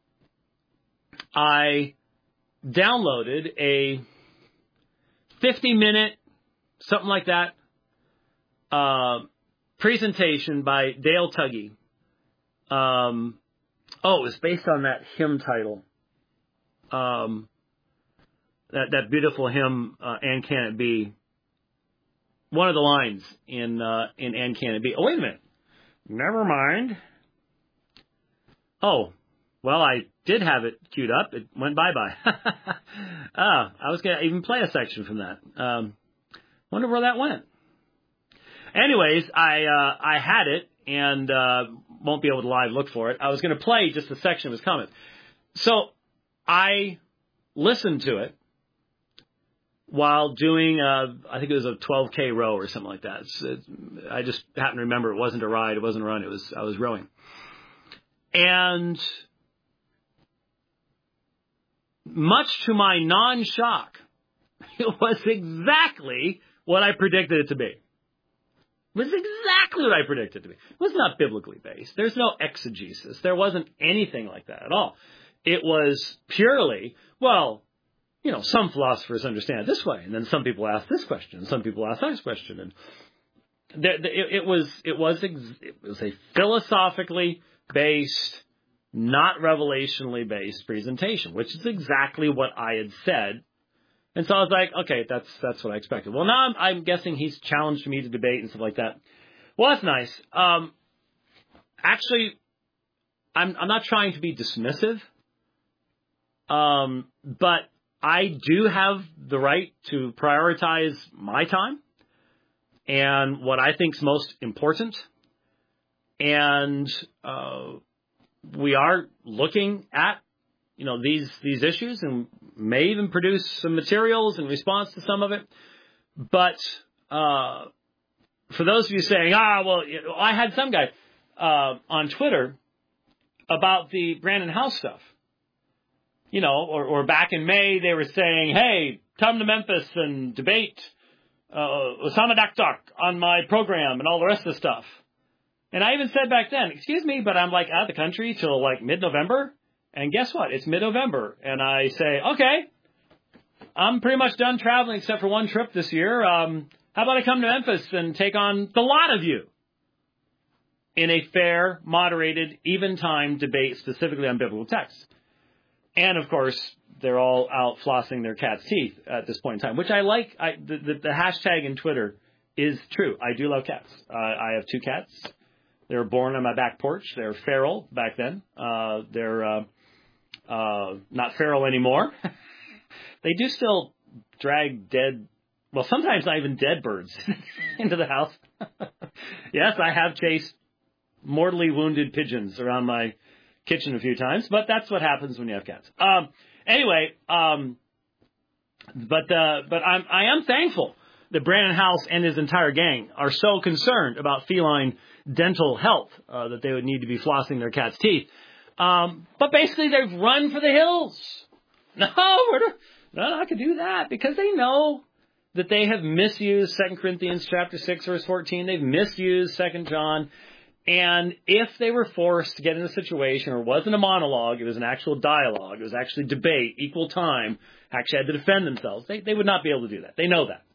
I downloaded a fifty minute, something like that, uh, presentation by Dale Tuggy. Um, oh, it was based on that hymn title. Um, that, that beautiful hymn, uh, And Can It Be? One of the lines in, uh, in And Can It Be? Oh, wait a minute. Never mind. Oh, well, I did have it queued up. It went bye-bye. ah, I was going to even play a section from that. Um, wonder where that went. anyways, I uh, I had it and uh, won't be able to live look for it. I was going to play just a section of his comments. So I listened to it while doing, uh, I think it was a twelve K row or something like that. It's, it's, I just happen to remember it wasn't a ride, it wasn't a run, it was I was rowing. And much to my non-shock, it was exactly what I predicted it to be. It was exactly what I predicted it to be. It was not biblically based. There's no exegesis. There wasn't anything like that at all. It was purely, well, you know, some philosophers understand it this way, and then some people ask this question, and some people ask that question, and there, it, it was it was it was a philosophically based, not revelationally based presentation, which is exactly what I had said. And so I was like, okay, that's that's what I expected. Well, now I'm, I'm guessing he's challenged me to debate and stuff like that. Well, that's nice. Um, actually, I'm I'm not trying to be dismissive, um, but I do have the right to prioritize my time and what I think is most important. And uh, we are looking at, you know, these these issues and may even produce some materials in response to some of it. But uh, for those of you saying, ah, well, I had some guy uh, on Twitter about the Brandon House stuff. You know, or, or back in May, they were saying, hey, come to Memphis and debate uh, Osama Dakdak on my program and all the rest of the stuff. And I even said back then, excuse me, but I'm like out of the country till like mid-November. And guess what? It's mid-November. And I say, okay, I'm pretty much done traveling except for one trip this year. Um, how about I come to Memphis and take on the lot of you in a fair, moderated, even-time debate specifically on biblical texts. And, of course, they're all out flossing their cat's teeth at this point in time, which I like. I, the, the, the hashtag in Twitter is true. I do love cats. Uh, I have two cats. They were born on my back porch. They were feral back then. Uh, they're uh, uh, not feral anymore. They do still drag dead, well, sometimes not even dead birds into the house. Yes, I have chased mortally wounded pigeons around my kitchen a few times, but that's what happens when you have cats. Um, anyway, um, but uh, but I'm I am thankful that Brandon House and his entire gang are so concerned about feline dental health uh, that they would need to be flossing their cat's teeth. Um, but basically, they've run for the hills. No, we're not, they're not going to do that because they know that they have misused Second Corinthians chapter six, verse fourteen. They've misused Second John. And if they were forced to get in a situation where it wasn't a monologue, it was an actual dialogue, it was actually debate, equal time, actually had to defend themselves, they, they would not be able to do that. They know that.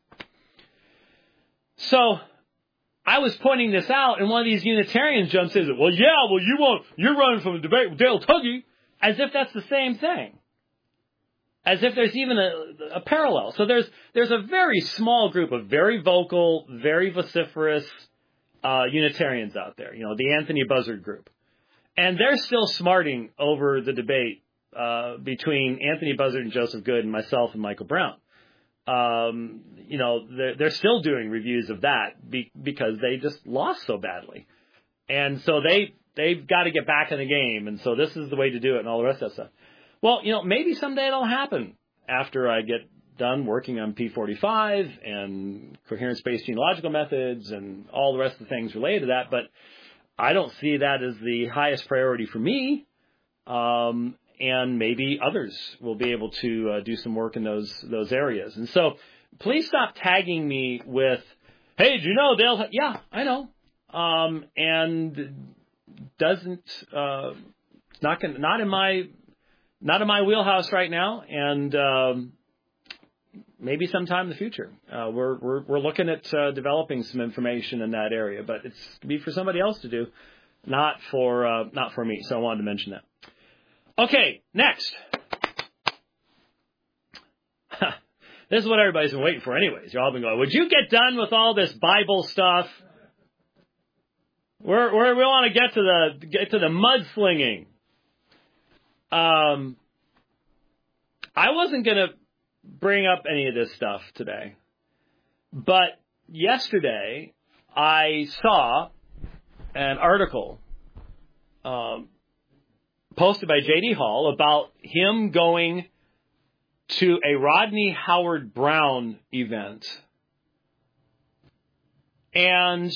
So I was pointing this out, and one of these Unitarians jumps in and says, well, yeah, well, you won't, you're running from a debate with Dale Tuggy, as if that's the same thing. As if there's even a, a parallel. So there's there's a very small group of very vocal, very vociferous Uh, Unitarians out there, you know, the Anthony Buzzard group. And they're still smarting over the debate uh, between Anthony Buzzard and Joseph Good and myself and Michael Brown. Um, you know, they're, they're still doing reviews of that be, because they just lost so badly. And so they, they've got to get back in the game. And so this is the way to do it and all the rest of that stuff. Well, you know, maybe someday it'll happen after I get done working on P forty-five and coherent space genealogical methods and all the rest of the things related to that, but I don't see that as the highest priority for me, um, and maybe others will be able to uh, do some work in those those areas. And so please stop tagging me with, hey, do you know they'll, ha-? yeah, I know, um, and doesn't, uh, not gonna, not in my, not in my wheelhouse right now, and um, maybe sometime in the future. Uh, we're, we're, we're looking at uh, developing some information in that area, but it's to be for somebody else to do, not for, uh, not for me. So I wanted to mention that. Okay, next. This is what everybody's been waiting for anyways. You've all been going, would you get done with all this Bible stuff? We're, we're, we want to get to the, get to the mudslinging. Um, I wasn't going to bring up any of this stuff today. But yesterday, I saw an article um, posted by J D Hall about him going to a Rodney Howard Brown event. And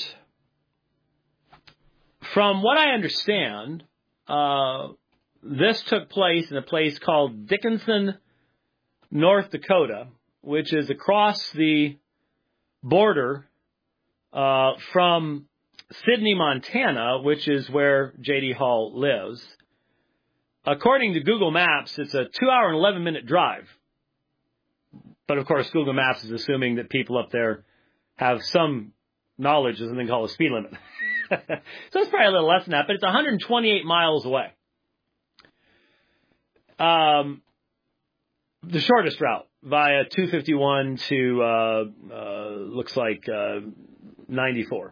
from what I understand, uh, this took place in a place called Dickinson, North Dakota, which is across the border uh, from Sidney, Montana, which is where J D Hall lives. According to Google Maps, it's a two hour and eleven minute drive. But, of course, Google Maps is assuming that people up there have some knowledge of something called a speed limit. So it's probably a little less than that, but it's one hundred twenty-eight miles away. Um, the shortest route via two fifty-one to, uh, uh, looks like, uh, ninety-four.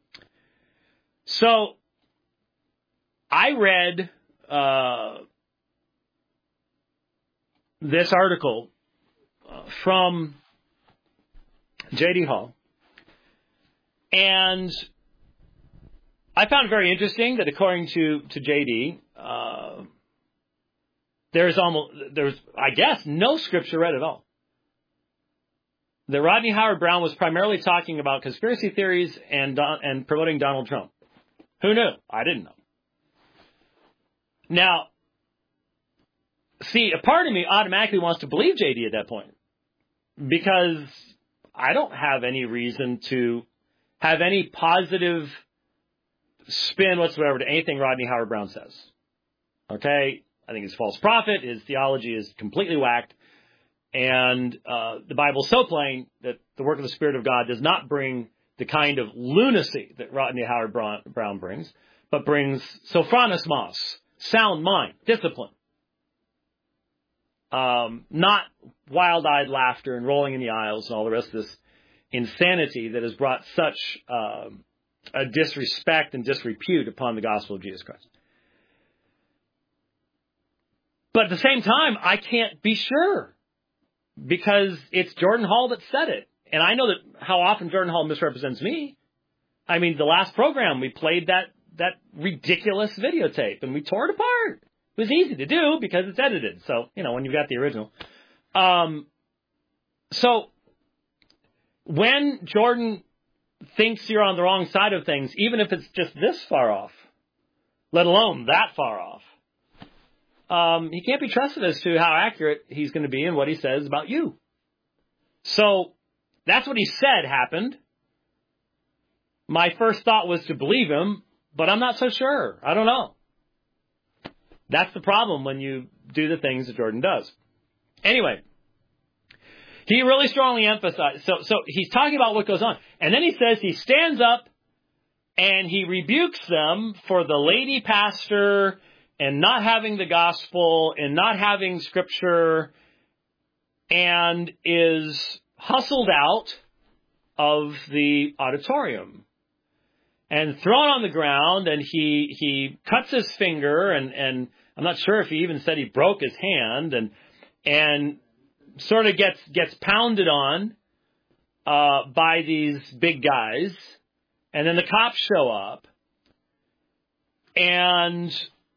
So I read uh, this article uh, from J D Hall, and I found it very interesting that according to, to J D, uh, there's almost, there's, I guess, no scripture read at all. That Rodney Howard Brown was primarily talking about conspiracy theories and and promoting Donald Trump. Who knew? I didn't know. Now, see, a part of me automatically wants to believe J D at that point, because I don't have any reason to have any positive spin whatsoever to anything Rodney Howard Brown says. Okay? I think he's a false prophet. His theology is completely whacked. And uh, the Bible's so plain that the work of the Spirit of God does not bring the kind of lunacy that Rodney Howard Brown brings, but brings sophronismos, sound mind, discipline. Um, not wild-eyed laughter and rolling in the aisles and all the rest of this insanity that has brought such um, a disrespect and disrepute upon the gospel of Jesus Christ. But at the same time, I can't be sure, because it's Jordan Hall that said it. And I know that how often Jordan Hall misrepresents me. I mean, the last program, we played that, that ridiculous videotape, and we tore it apart. It was easy to do because it's edited. So, you know, when you've got the original. Um, so, when Jordan thinks you're on the wrong side of things, even if it's just this far off, let alone that far off, um, he can't be trusted as to how accurate he's going to be in what he says about you. So, that's what he said happened. My first thought was to believe him, but I'm not so sure. I don't know. That's the problem when you do the things that Jordan does. Anyway, he really strongly emphasized, so, so he's talking about what goes on. And then he says he stands up and he rebukes them for the lady pastor and not having the gospel and not having scripture, and is hustled out of the auditorium and thrown on the ground, and he he cuts his finger, and, and I'm not sure if he even said he broke his hand, and and sort of gets gets pounded on uh, by these big guys, and then the cops show up, and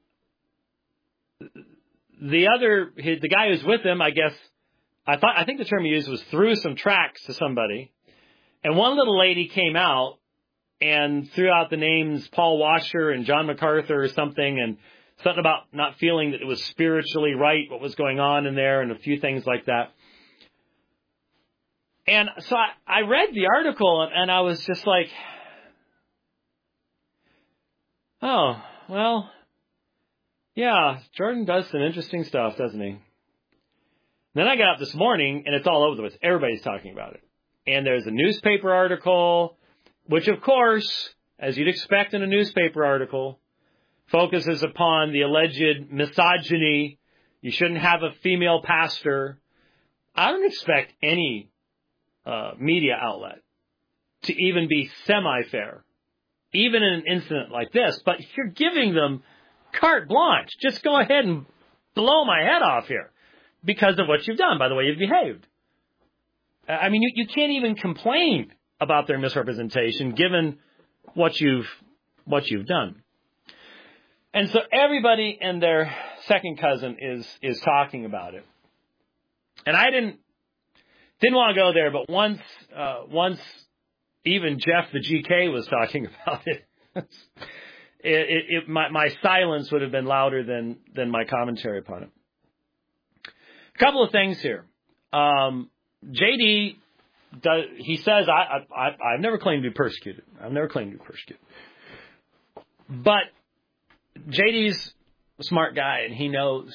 the other his, the guy who's with him, I guess, I thought I think the term he used was threw some tracts to somebody, and one little lady came out and threw out the names Paul Washer and John MacArthur or something, and something about not feeling that it was spiritually right what was going on in there, and a few things like that. And so I, I read the article, and, and I was just like, oh, well, yeah, Jordan does some interesting stuff, doesn't he? Then I got up this morning, and it's all over the place. Everybody's talking about it. And there's a newspaper article, which, of course, as you'd expect in a newspaper article, focuses upon the alleged misogyny. You shouldn't have a female pastor. I don't expect any uh, media outlet to even be semi-fair, even in an incident like this. But you're giving them carte blanche. Just go ahead and blow my head off here because of what you've done, by the way you've behaved. I mean, you, you can't even complain about their misrepresentation, given what you've what you've done. And so everybody and their second cousin is is talking about it. And I didn't didn't want to go there, but once uh, once even Jeff the G K was talking about it, it, it, it my, my silence would have been louder than than my commentary upon it. A couple of things here. Um, J D does, he says I, I I've never claimed to be persecuted. I've never claimed to be persecuted. But J D's a smart guy, and he knows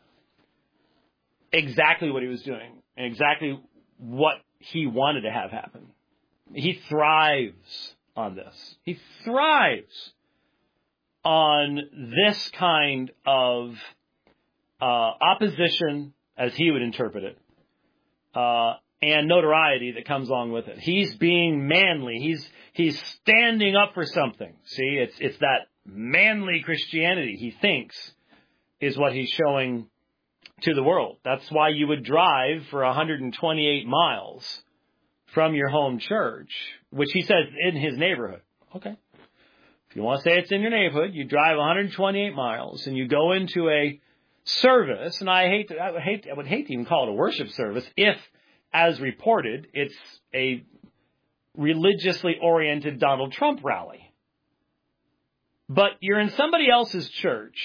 exactly what he was doing and exactly what he wanted to have happen. He thrives on this. He thrives on this kind of uh, opposition, as he would interpret it, uh, and notoriety that comes along with it. He's being manly. He's he's standing up for something. See, it's it's that manly Christianity, he thinks, is what he's showing to the world. That's why you would drive for one hundred twenty-eight miles from your home church, which he says in his neighborhood. Okay. If you want to say it's in your neighborhood, you drive one hundred twenty-eight miles and you go into a service, and I hate to, I would hate I would hate to even call it a worship service if, as reported, it's a religiously oriented Donald Trump rally. But you're in somebody else's church,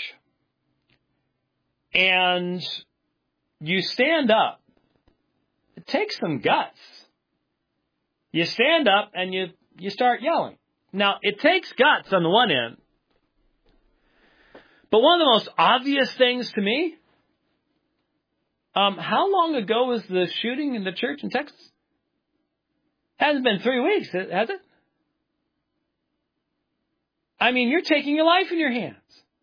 and you stand up. It takes some guts. You stand up and you, you start yelling. Now, it takes guts on the one end. But one of the most obvious things to me, um, how long ago was the shooting in the church in Texas? Hasn't been three weeks, has it? I mean, you're taking your life in your hands.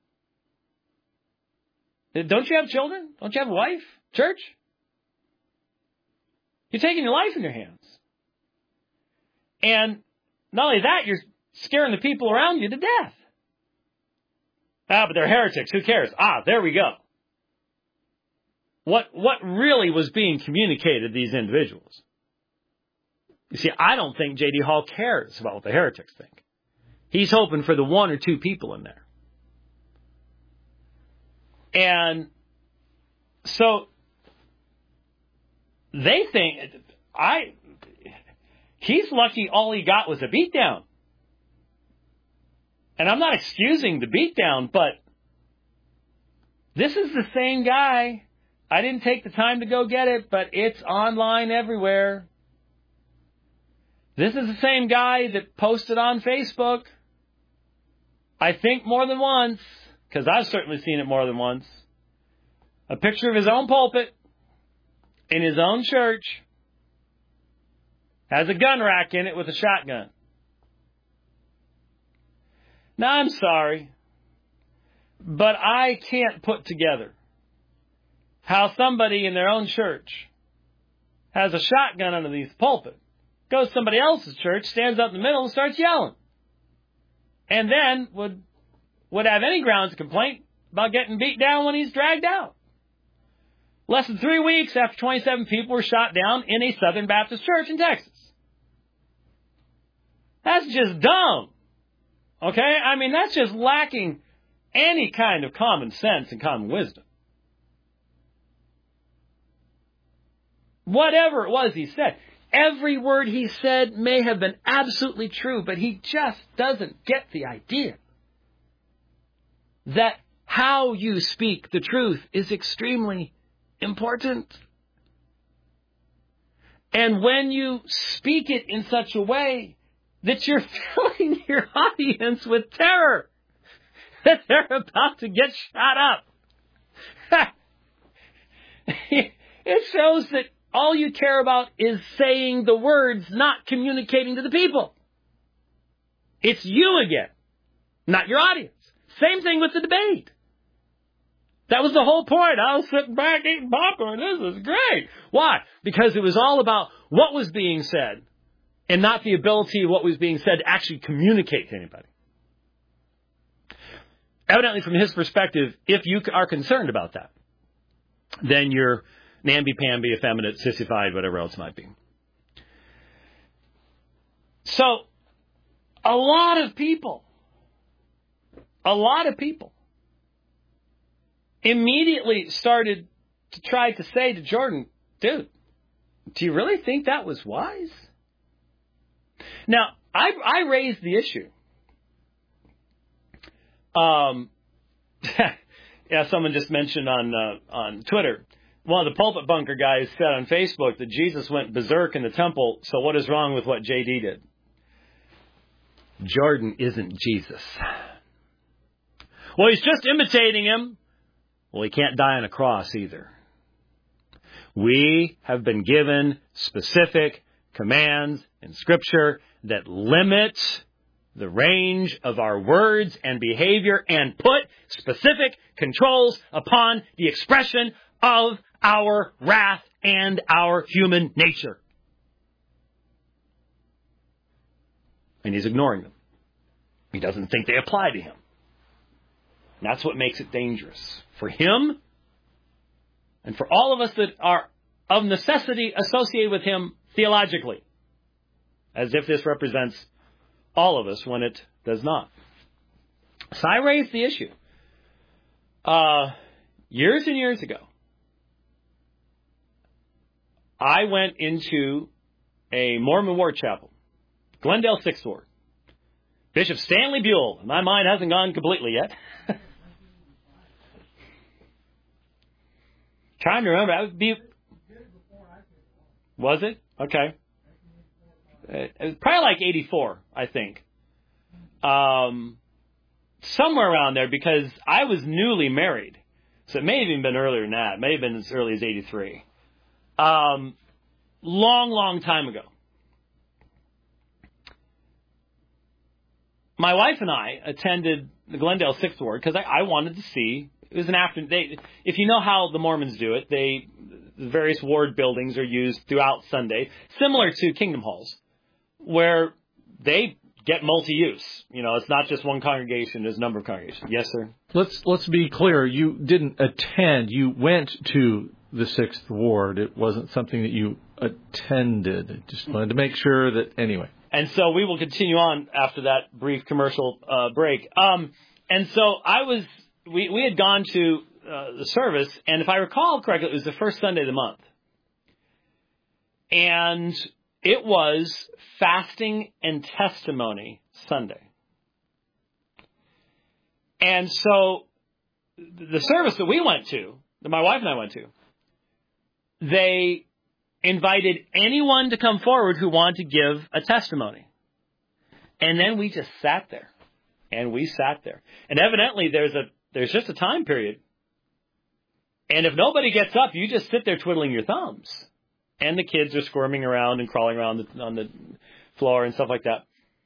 Don't you have children? Don't you have a wife? Church? You're taking your life in your hands. And not only that, you're scaring the people around you to death. Ah, but they're heretics. Who cares? Ah, there we go. What, what really was being communicated to these individuals? You see, I don't think J D Hall cares about what the heretics think. He's hoping for the one or two people in there. And so they think, I, he's lucky all he got was a beatdown. And I'm not excusing the beatdown, but this is the same guy. I didn't take the time to go get it, but it's online everywhere. This is the same guy that posted on Facebook, I think more than once, because I've certainly seen it more than once, a picture of his own pulpit in his own church, has a gun rack in it with a shotgun. Now, I'm sorry, but I can't put together how somebody in their own church has a shotgun under the pulpit, goes to somebody else's church, stands up in the middle and starts yelling. And then would would have any grounds of complaint about getting beat down when he's dragged out. Less than three weeks after twenty-seven people were shot down in a Southern Baptist church in Texas. That's just dumb. Okay? I mean, that's just lacking any kind of common sense and common wisdom. Whatever it was he said, every word he said may have been absolutely true, but he just doesn't get the idea that how you speak the truth is extremely important. And when you speak it in such a way that you're filling your audience with terror, that they're about to get shot up, it shows that all you care about is saying the words, not communicating to the people. It's you again, not your audience. Same thing with the debate. That was the whole point. I was sitting back eating popcorn. This is great. Why? Because it was all about what was being said and not the ability of what was being said to actually communicate to anybody. Evidently, from his perspective, if you are concerned about that, then you're namby-pamby, effeminate, sissified, whatever else it might be. So, a lot of people, a lot of people immediately started to try to say to Jordan, dude, do you really think that was wise? Now, I, I raised the issue. Um, yeah, someone just mentioned on uh, on Twitter, one of the Pulpit Bunker guys said on Facebook that Jesus went berserk in the temple, so what is wrong with what J D did? Jordan isn't Jesus. Well, he's just imitating him. Well, he can't die on a cross either. We have been given specific commands in Scripture that limit the range of our words and behavior and put specific controls upon the expression of our wrath and our human nature. And he's ignoring them. He doesn't think they apply to him. And that's what makes it dangerous. For him, and for all of us that are of necessity associated with him theologically, as if this represents all of us when it does not. So I raised the issue. Uh, years and years ago, I went into a Mormon ward chapel, Glendale Sixth Ward. Bishop Stanley Buell. My mind hasn't gone completely yet. Trying to remember. I would be. Was it? Okay. It was probably like eighty-four, I think. Um, somewhere around there, because I was newly married. So it may have even been earlier than that. It may have been as early as eighty-three. Um, long, long time ago. My wife and I attended the Glendale Sixth Ward because I, I wanted to see. It was an afternoon. They, if you know how the Mormons do it, they the various ward buildings are used throughout Sunday, similar to Kingdom Halls, where they get multi-use. You know, it's not just one congregation; there's a number of congregations. Yes, sir. Let's let's be clear. You didn't attend. You went to the Sixth Ward. It wasn't something that you attended. Just wanted to make sure that anyway. And so we will continue on after that brief commercial uh, break. Um, and so I was, we, we had gone to uh, the service, and if I recall correctly, it was the first Sunday of the month. And it was Fasting and Testimony Sunday. And so the service that we went to, that my wife and I went to, they invited anyone to come forward who wanted to give a testimony. And then we just sat there. And we sat there. And evidently there's a there's just a time period. And if nobody gets up, you just sit there twiddling your thumbs. And the kids are squirming around and crawling around the, on the floor and stuff like that.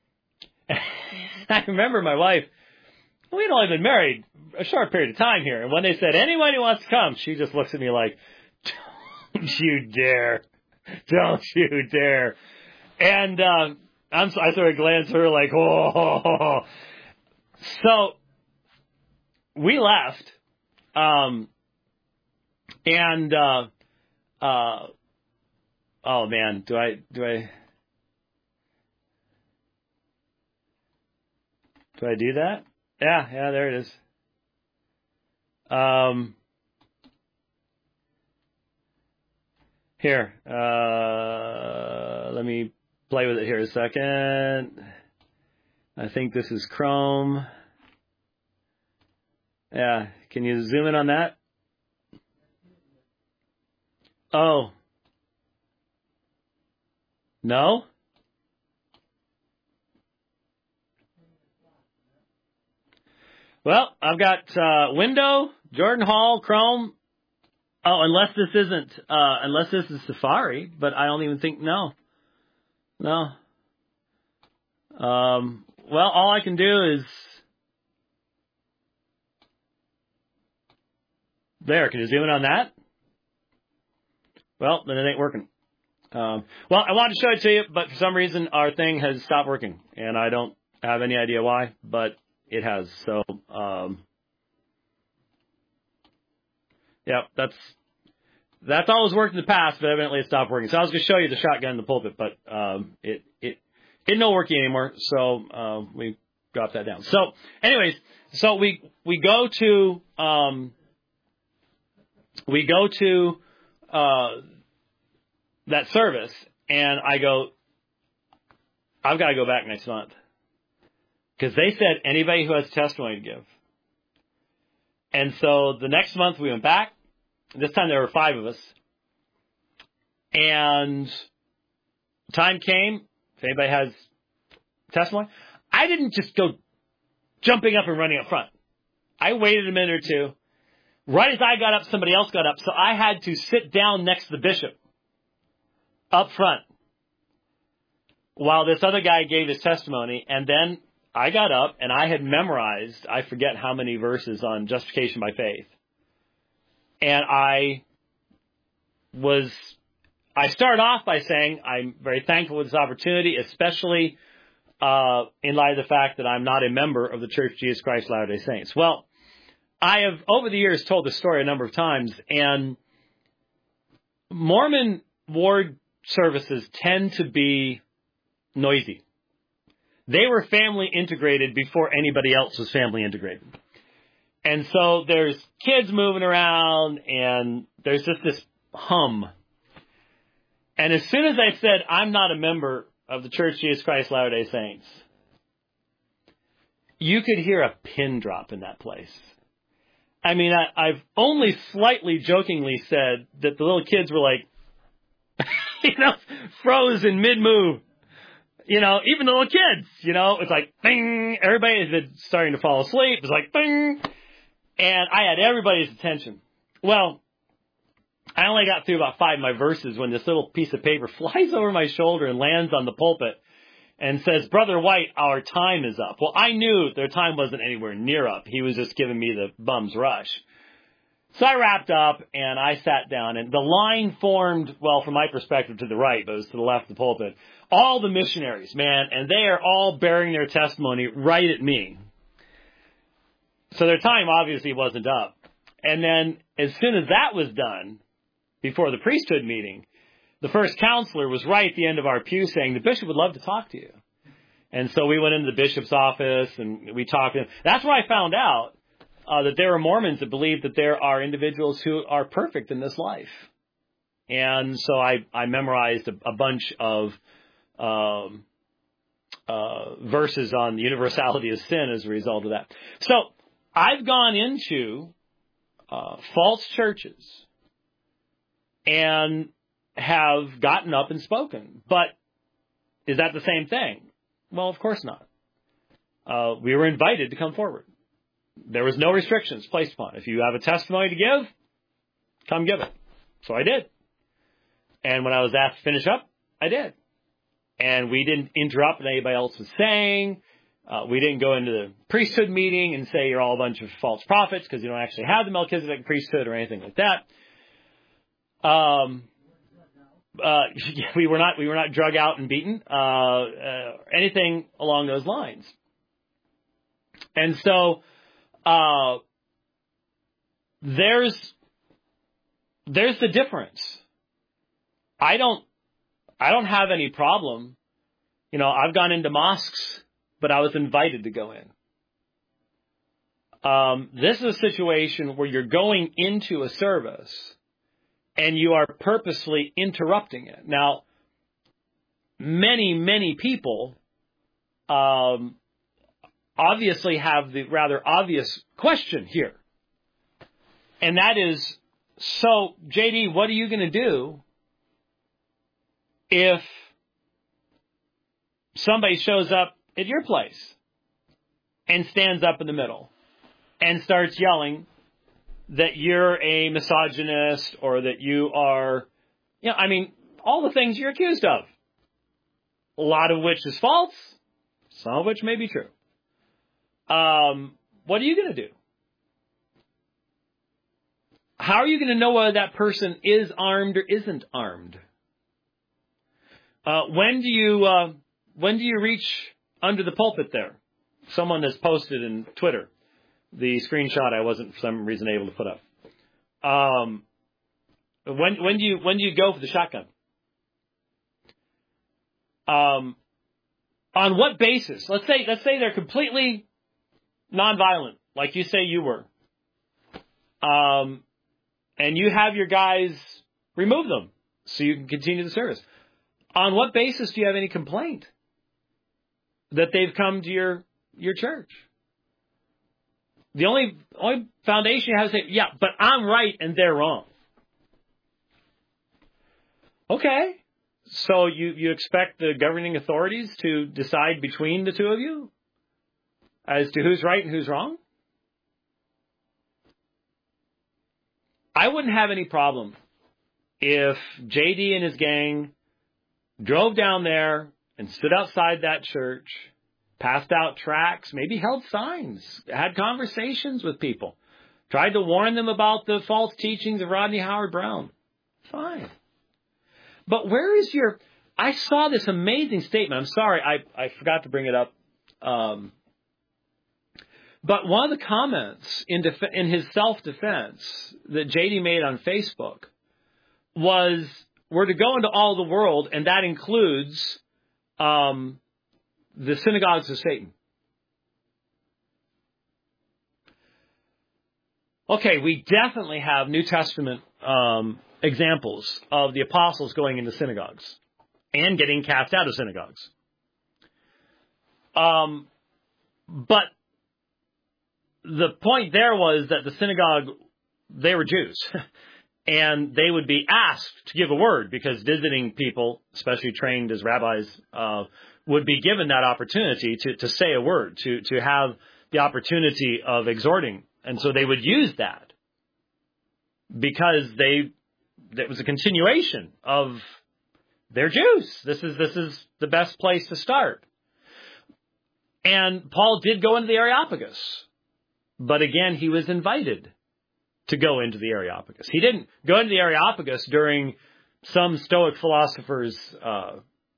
I remember my wife, we'd only been married a short period of time here. And when they said, anyone who wants to come, she just looks at me like, don't you dare. Don't you dare. And um, I'm, I sort of glanced at her like, oh. So we left. Um, and, uh, uh, oh, man, do I, do I, do I do that? Yeah, yeah, there it is. Um, Here, uh, let me play with it here a second. I think this is Chrome. Yeah, can you zoom in on that? Oh. No? Well, I've got uh, Window, Jordan Hall, Chrome. Oh, unless this isn't, uh, unless this is Safari, but I don't even think, no. No. Um, well, all I can do is, there, can you zoom in on that? Well, then it ain't working. Um, well, I wanted to show it to you, but for some reason our thing has stopped working, and I don't have any idea why, but it has, so, um, yeah, that's that's always worked in the past, but evidently it stopped working. So I was going to show you the shotgun in the pulpit, but um, it it It no working anymore, so uh, we dropped that down. So, anyways, so we we go to um, we go to uh, that service, and I go, I've got to go back next month because they said anybody who has testimony to give. And so the next month we went back. This time there were five of us, and time came. If anybody has testimony, I didn't just go jumping up and running up front. I waited a minute or two. Right as I got up, somebody else got up. So I had to sit down next to the bishop up front while this other guy gave his testimony. And then I got up and I had memorized, I forget how many verses on justification by faith. And I was, I started off by saying I'm very thankful for this opportunity, especially uh, in light of the fact that I'm not a member of the Church of Jesus Christ of Latter-day Saints. Well, I have, over the years, told this story a number of times, and Mormon ward services tend to be noisy. They were family integrated before anybody else was family integrated. And so there's kids moving around, and there's just this hum. And as soon as I said, I'm not a member of the Church of Jesus Christ of Latter-day Saints, you could hear a pin drop in that place. I mean, I, I've only slightly jokingly said that the little kids were like, you know, froze in mid-move. You know, even the little kids, you know, it's like, bing. Everybody has been starting to fall asleep. It's like, bing. And I had everybody's attention. Well, I only got through about five of my verses when this little piece of paper flies over my shoulder and lands on the pulpit and says, Brother White, our time is up. Well, I knew their time wasn't anywhere near up. He was just giving me the bum's rush. So I wrapped up and I sat down, and the line formed, well, from my perspective to the right, but it was to the left of the pulpit. All the missionaries, man, and they are all bearing their testimony right at me. So their time obviously wasn't up. And then as soon as that was done, before the priesthood meeting, the first counselor was right at the end of our pew saying, the bishop would love to talk to you. And so we went into the bishop's office and we talked to him. That's where I found out uh, that there are Mormons that believe that there are individuals who are perfect in this life. And so I, I memorized a, a bunch of um, uh, verses on the universality of sin as a result of that. So I've gone into uh, false churches and have gotten up and spoken. But is that the same thing? Well, of course not. Uh, we were invited to come forward. There was no restrictions placed upon it. If you have a testimony to give, come give it. So I did. And when I was asked to finish up, I did. And we didn't interrupt what anybody else was saying. Uh, we didn't go into the priesthood meeting and say you're all a bunch of false prophets because you don't actually have the Melchizedek priesthood or anything like that. Um, uh, we were not, we were not drug out and beaten, uh, uh, anything along those lines. And so, uh, there's, there's the difference. I don't, I don't have any problem. You know, I've gone into mosques, but I was invited to go in. Um, this is a situation where you're going into a service and you are purposely interrupting it. Now, many, many people um, obviously have the rather obvious question here. And that is, so, J D, what are you going to do if somebody shows up at your place and stands up in the middle and starts yelling that you're a misogynist or that you are, you know, I mean, all the things you're accused of, a lot of which is false, some of which may be true. Um, what are you going to do? How are you going to know whether that person is armed or isn't armed? Uh, when do you, uh, when do you reach under the pulpit there? Someone has posted in Twitter the screenshot I wasn't for some reason able to put up. Um, when, when do you, when do you go for the shotgun? Um, On what basis? Let's say, let's say they're completely nonviolent, like you say you were. Um, and you have your guys remove them so you can continue the service. On what basis do you have any complaint that they've come to your, your church? The only, only foundation you have to say, yeah, but I'm right and they're wrong. Okay. So you, you expect the governing authorities to decide between the two of you as to who's right and who's wrong? I wouldn't have any problem if J D and his gang drove down there and stood outside that church, passed out tracts, maybe held signs, had conversations with people, tried to warn them about the false teachings of Rodney Howard-Browne. Fine. But where is your... I saw this amazing statement. I'm sorry, I, I forgot to bring it up. Um, but one of the comments in, def- in his self-defense that J D made on Facebook was, we're to go into all the world, and that includes um, the synagogues of Satan. Okay, we definitely have New Testament um, examples of the apostles going into synagogues and getting cast out of synagogues. Um, but the point there was that the synagogue, they were Jews. And they would be asked to give a word because visiting people, especially trained as rabbis, uh, would be given that opportunity to, to say a word, to, to have the opportunity of exhorting. And so they would use that because they, that was a continuation of their Jews. This is, this is the best place to start. And Paul did go into the Areopagus, but again, he was invited to go into the Areopagus. He didn't go into the Areopagus during some Stoic philosopher's uh,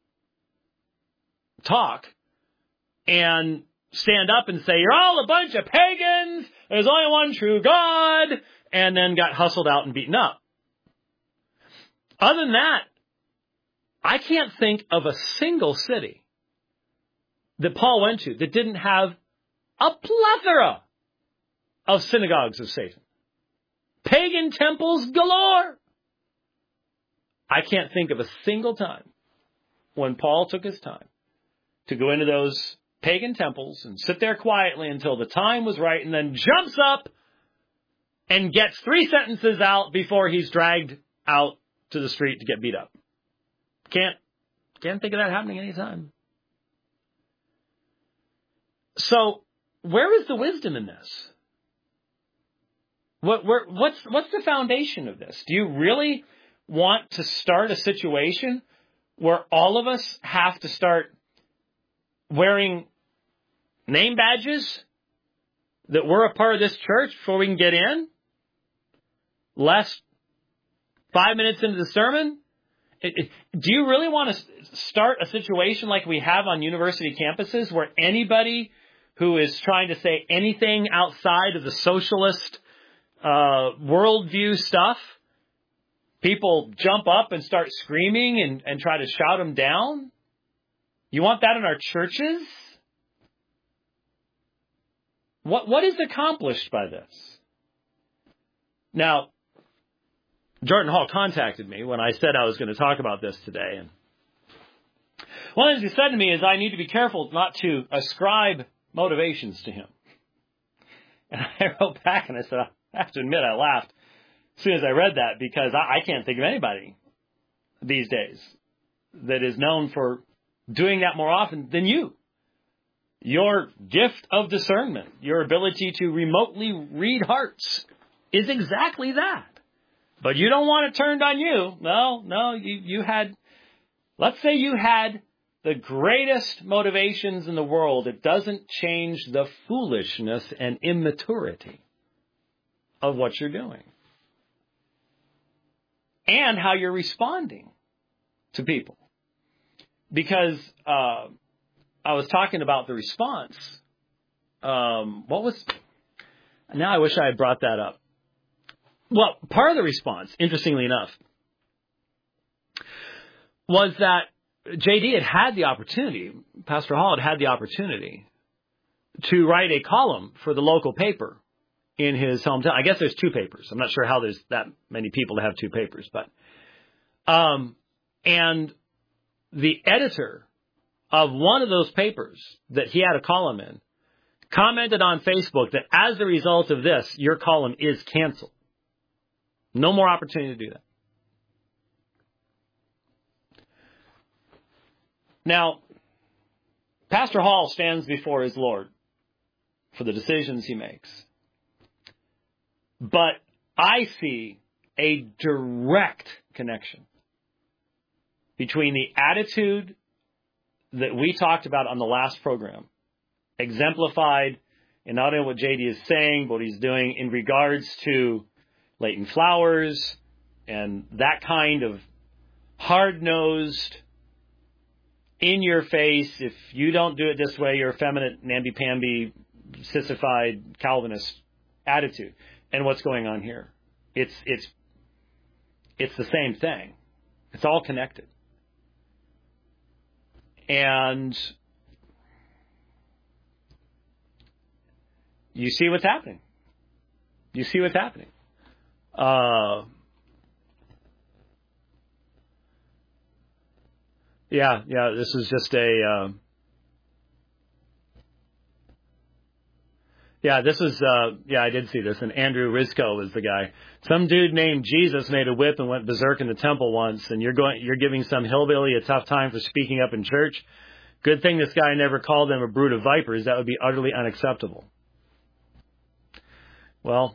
talk and stand up and say, you're all a bunch of pagans, there's only one true God, and then got hustled out and beaten up. Other than that, I can't think of a single city that Paul went to that didn't have a plethora of synagogues of Satan. Pagan temples galore. I can't think of a single time when Paul took his time to go into those pagan temples and sit there quietly until the time was right and then jumps up and gets three sentences out before he's dragged out to the street to get beat up. Can't, can't think of that happening anytime. So, where is the wisdom in this? What, where, what's, what's the foundation of this? Do you really want to start a situation where all of us have to start wearing name badges that we're a part of this church before we can get in? Less five minutes into the sermon? It, it, do you really want to start a situation like we have on university campuses where anybody who is trying to say anything outside of the socialist uh, worldview stuff, people jump up and start screaming and, and try to shout them down? You want that in our churches? What what is accomplished by this? Now, Jordan Hall contacted me when I said I was going to talk about this today. And one of the things he said to me is I need to be careful not to ascribe motivations to him. And I wrote back and I said, I have to admit I laughed as soon as I read that because I, I can't think of anybody these days that is known for doing that more often than you. Your gift of discernment, your ability to remotely read hearts is exactly that. But you don't want it turned on you. No, no, you, you had, let's say you had the greatest motivations in the world. It doesn't change the foolishness and immaturity of what you're doing. And how you're responding to people. Because uh, I was talking about the response. Um, what was, now I wish I had brought that up. Well, part of the response, interestingly enough, was that J D had had the opportunity, Pastor Hall had had the opportunity to write a column for the local paper in his hometown. I guess there's two papers. I'm not sure how there's that many people to have two papers, but, um, and the editor of one of those papers that he had a column in commented on Facebook that as a result of this, your column is canceled. No more opportunity to do that. Now, Pastor Hall stands before his Lord for the decisions he makes. But I see a direct connection between the attitude that we talked about on the last program, exemplified in not only what J D is saying, but what he's doing in regards to Leighton Flowers and that kind of hard-nosed, in your face, if you don't do it this way, you're effeminate, namby-pamby, sissified Calvinist attitude. And what's going on here? It's it's it's the same thing. It's all connected. And you see what's happening. You see what's happening. Uh Yeah, yeah, this is just a, uh, yeah, this is, uh, yeah, I did see this, and Andrew Rizko is the guy. Some dude named Jesus made a whip and went berserk in the temple once, and you're going, you're giving some hillbilly a tough time for speaking up in church. Good thing this guy never called them a brood of vipers. That would be utterly unacceptable. Well,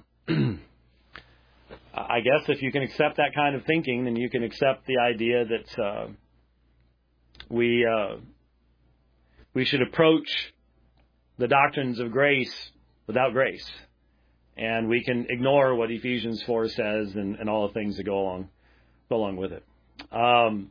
I guess if you can accept that kind of thinking, then you can accept the idea that, uh, We uh, we should approach the doctrines of grace without grace, and we can ignore what Ephesians four says and, and all the things that go along go along with it. Um,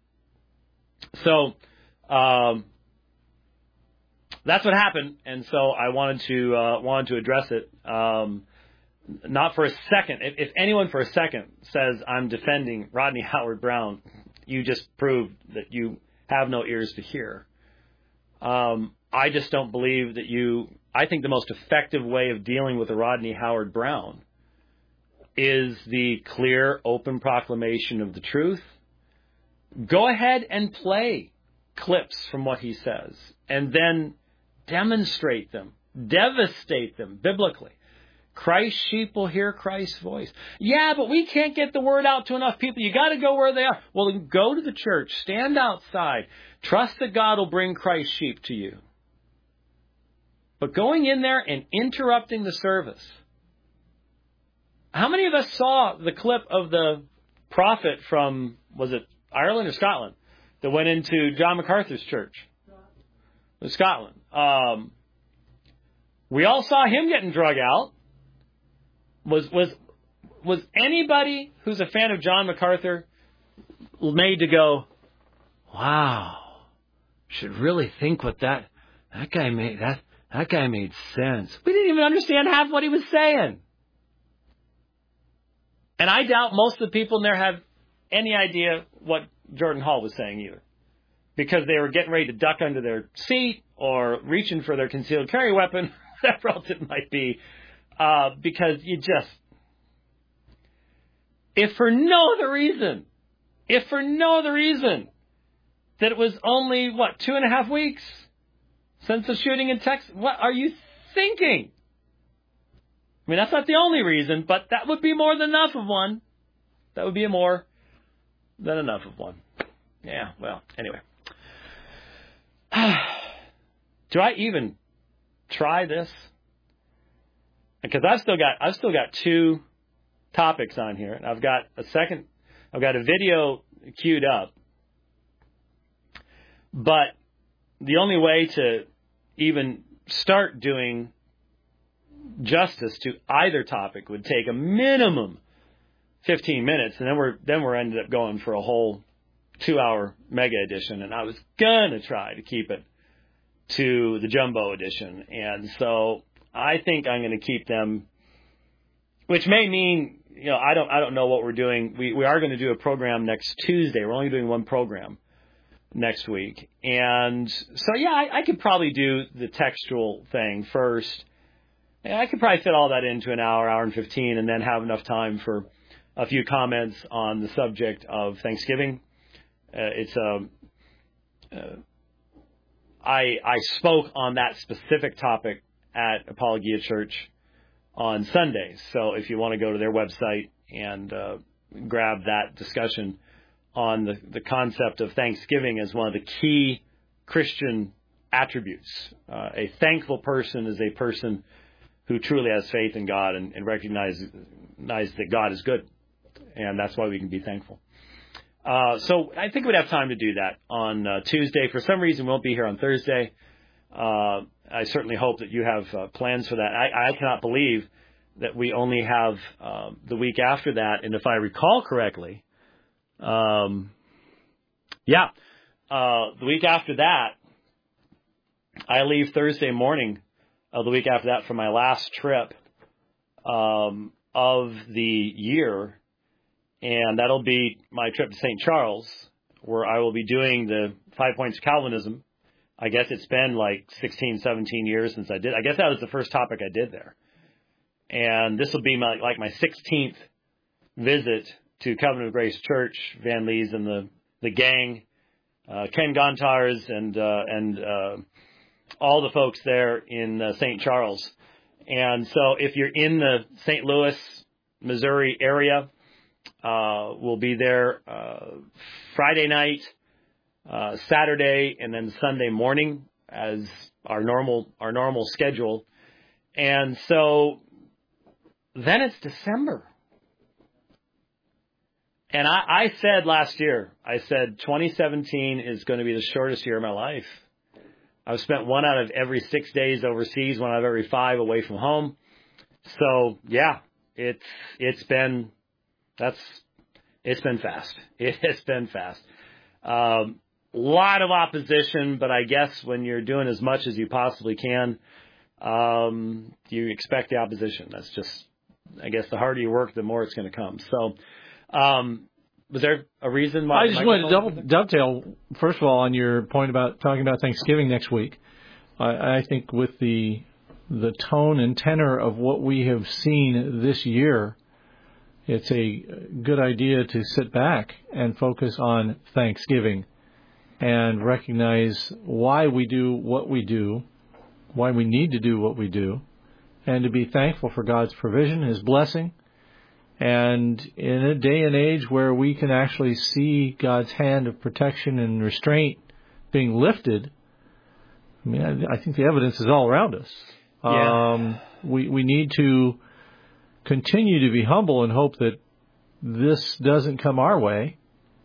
so um, that's what happened, and so I wanted to uh, wanted to address it. Um, not for a second. If, if anyone for a second says I'm defending Rodney Howard-Browne, you just proved that you have no ears to hear. Um, I just don't believe that you, I think the most effective way of dealing with a Rodney Howard-Browne is the clear, open proclamation of the truth. Go ahead and play clips from what he says and then demonstrate them, devastate them biblically. Christ's sheep will hear Christ's voice. Yeah, but we can't get the word out to enough people. You got to go where they are. Well, then go to the church. Stand outside. Trust that God will bring Christ's sheep to you. But going in there and interrupting the service. How many of us saw the clip of the prophet from, was it Ireland or Scotland, that went into John MacArthur's church? In Scotland. Um, we all saw him getting drug out. Was was was anybody who's a fan of John MacArthur made to go, wow, should really think what that that guy made that that guy made sense. We didn't even understand half what he was saying. And I doubt most of the people in there have any idea what Jordan Hall was saying either. Because they were getting ready to duck under their seat or reaching for their concealed carry weapon, whatever else it might be. Uh, because you just, if for no other reason, if for no other reason that it was only, what, two and a half weeks since the shooting in Texas, what are you thinking? I mean, that's not the only reason, but that would be more than enough of one. That would be more than enough of one. Yeah, well, anyway. Do I even try this? Because I've still got I've still got two topics on here, and I've got a second I've got a video queued up. But the only way to even start doing justice to either topic would take a minimum fifteen minutes, and then we're then we're ended up going for a whole two hour mega edition, and I was gonna try to keep it to the jumbo edition, and so I think I'm going to keep them, which may mean, you know, I don't I don't know what we're doing. We we are going to do a program next Tuesday. We're only doing one program. next week. And so, yeah, I, I could probably do the textual thing first. And I could probably fit all that into an hour, hour and fifteen, and then have enough time for a few comments on the subject of Thanksgiving. Uh, it's a, uh, I, I spoke on that specific topic at Apologia Church on Sunday. So if you want to go to their website and uh, grab that discussion on the, the concept of Thanksgiving as one of the key Christian attributes. Uh, a thankful person is a person who truly has faith in God and, and recognizes, recognizes that God is good. And that's why we can be thankful. Uh, so I think we'd have time to do that on uh, Tuesday. For some reason, we won't be here on Thursday. Uh, I certainly hope that you have uh, plans for that. I, I cannot believe that we only have uh, the week after that. And if I recall correctly, um, yeah, uh, the week after that, I leave Thursday morning of the week after that for my last trip um, of the year. And that'll be my trip to Saint Charles, where I will be doing the Five Points of Calvinism. I guess it's been like sixteen, seventeen years since I did. I guess that was the first topic I did there. And this will be my, like my sixteenth visit to Covenant of Grace Church, Van Lees and the, the gang, uh, Ken Gontars and, uh, and, uh, all the folks there in uh, Saint Charles. And so if you're in the Saint Louis, Missouri area, Uh, we'll be there uh, Friday night, uh, Saturday, and then Sunday morning as our normal our normal schedule. And so then it's December. And I, I said last year, I said twenty seventeen is going to be the shortest year of my life. I've spent one out of every six days overseas, one out of every five away from home. So yeah, it's it's been. That's, it's been fast. It has been fast. A um, lot of opposition, but I guess when you're doing as much as you possibly can, um, you expect the opposition. That's just, I guess the harder you work, the more it's going to come. So, um, was there a reason why? I just wanted to double, dovetail, first of all, on your point about talking about Thanksgiving next week. I, I think with the, the tone and tenor of what we have seen this year, it's a good idea to sit back and focus on Thanksgiving and recognize why we do what we do, why we need to do what we do, and to be thankful for God's provision, His blessing. And in a day and age where we can actually see God's hand of protection and restraint being lifted, I mean, I, I think the evidence is all around us. Yeah. Um, we, we need to continue to be humble and hope that this doesn't come our way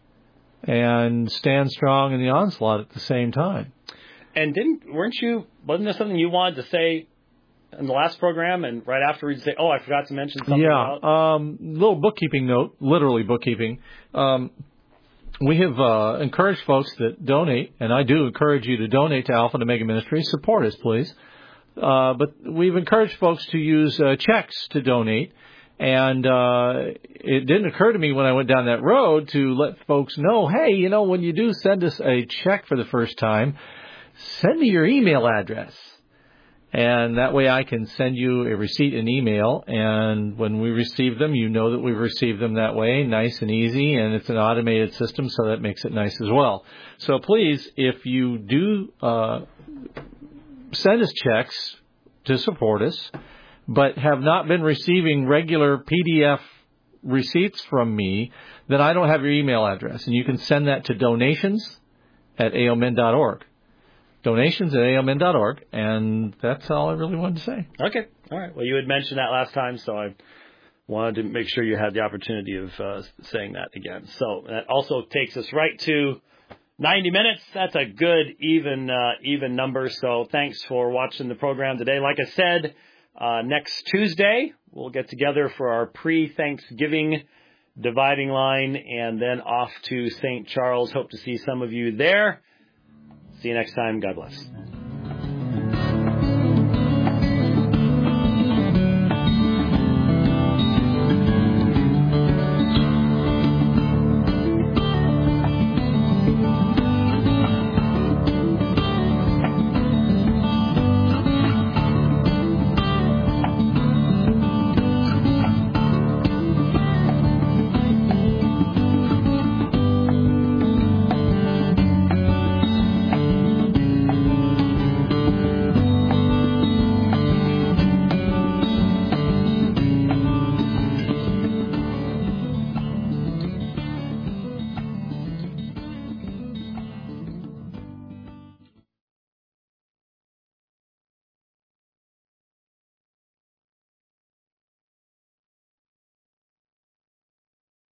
and stand strong in the onslaught at the same time. And didn't, weren't you, wasn't there something you wanted to say in the last program and right after you say, oh, I forgot to mention something yeah, about? um, little bookkeeping note, literally bookkeeping. Um, we have uh, encouraged folks that donate, and I do encourage you to donate to Alpha and Omega Ministries. Support us, please. Uh, but we've encouraged folks to use uh, checks to donate, and uh, it didn't occur to me when I went down that road to let folks know, hey, you know, when you do send us a check for the first time, send me your email address. And that way I can send you a receipt and email, and when we receive them, you know that we've received them that way, nice and easy, and it's an automated system, so that makes it nice as well. So please, if you do uh send us checks to support us, but have not been receiving regular P D F receipts from me, then I don't have your email address. And you can send that to donations at a o m n dot org. Donations at a o m n dot org. And that's all I really wanted to say. Okay. All right. Well, you had mentioned that last time, so I wanted to make sure you had the opportunity of uh, saying that again. So that also takes us right to ninety minutes. That's a good even uh, even number. So thanks for watching the program today. Like I said, uh, next Tuesday we'll get together for our pre-Thanksgiving dividing line and then off to Saint Charles. Hope to see some of you there. See you next time. God bless.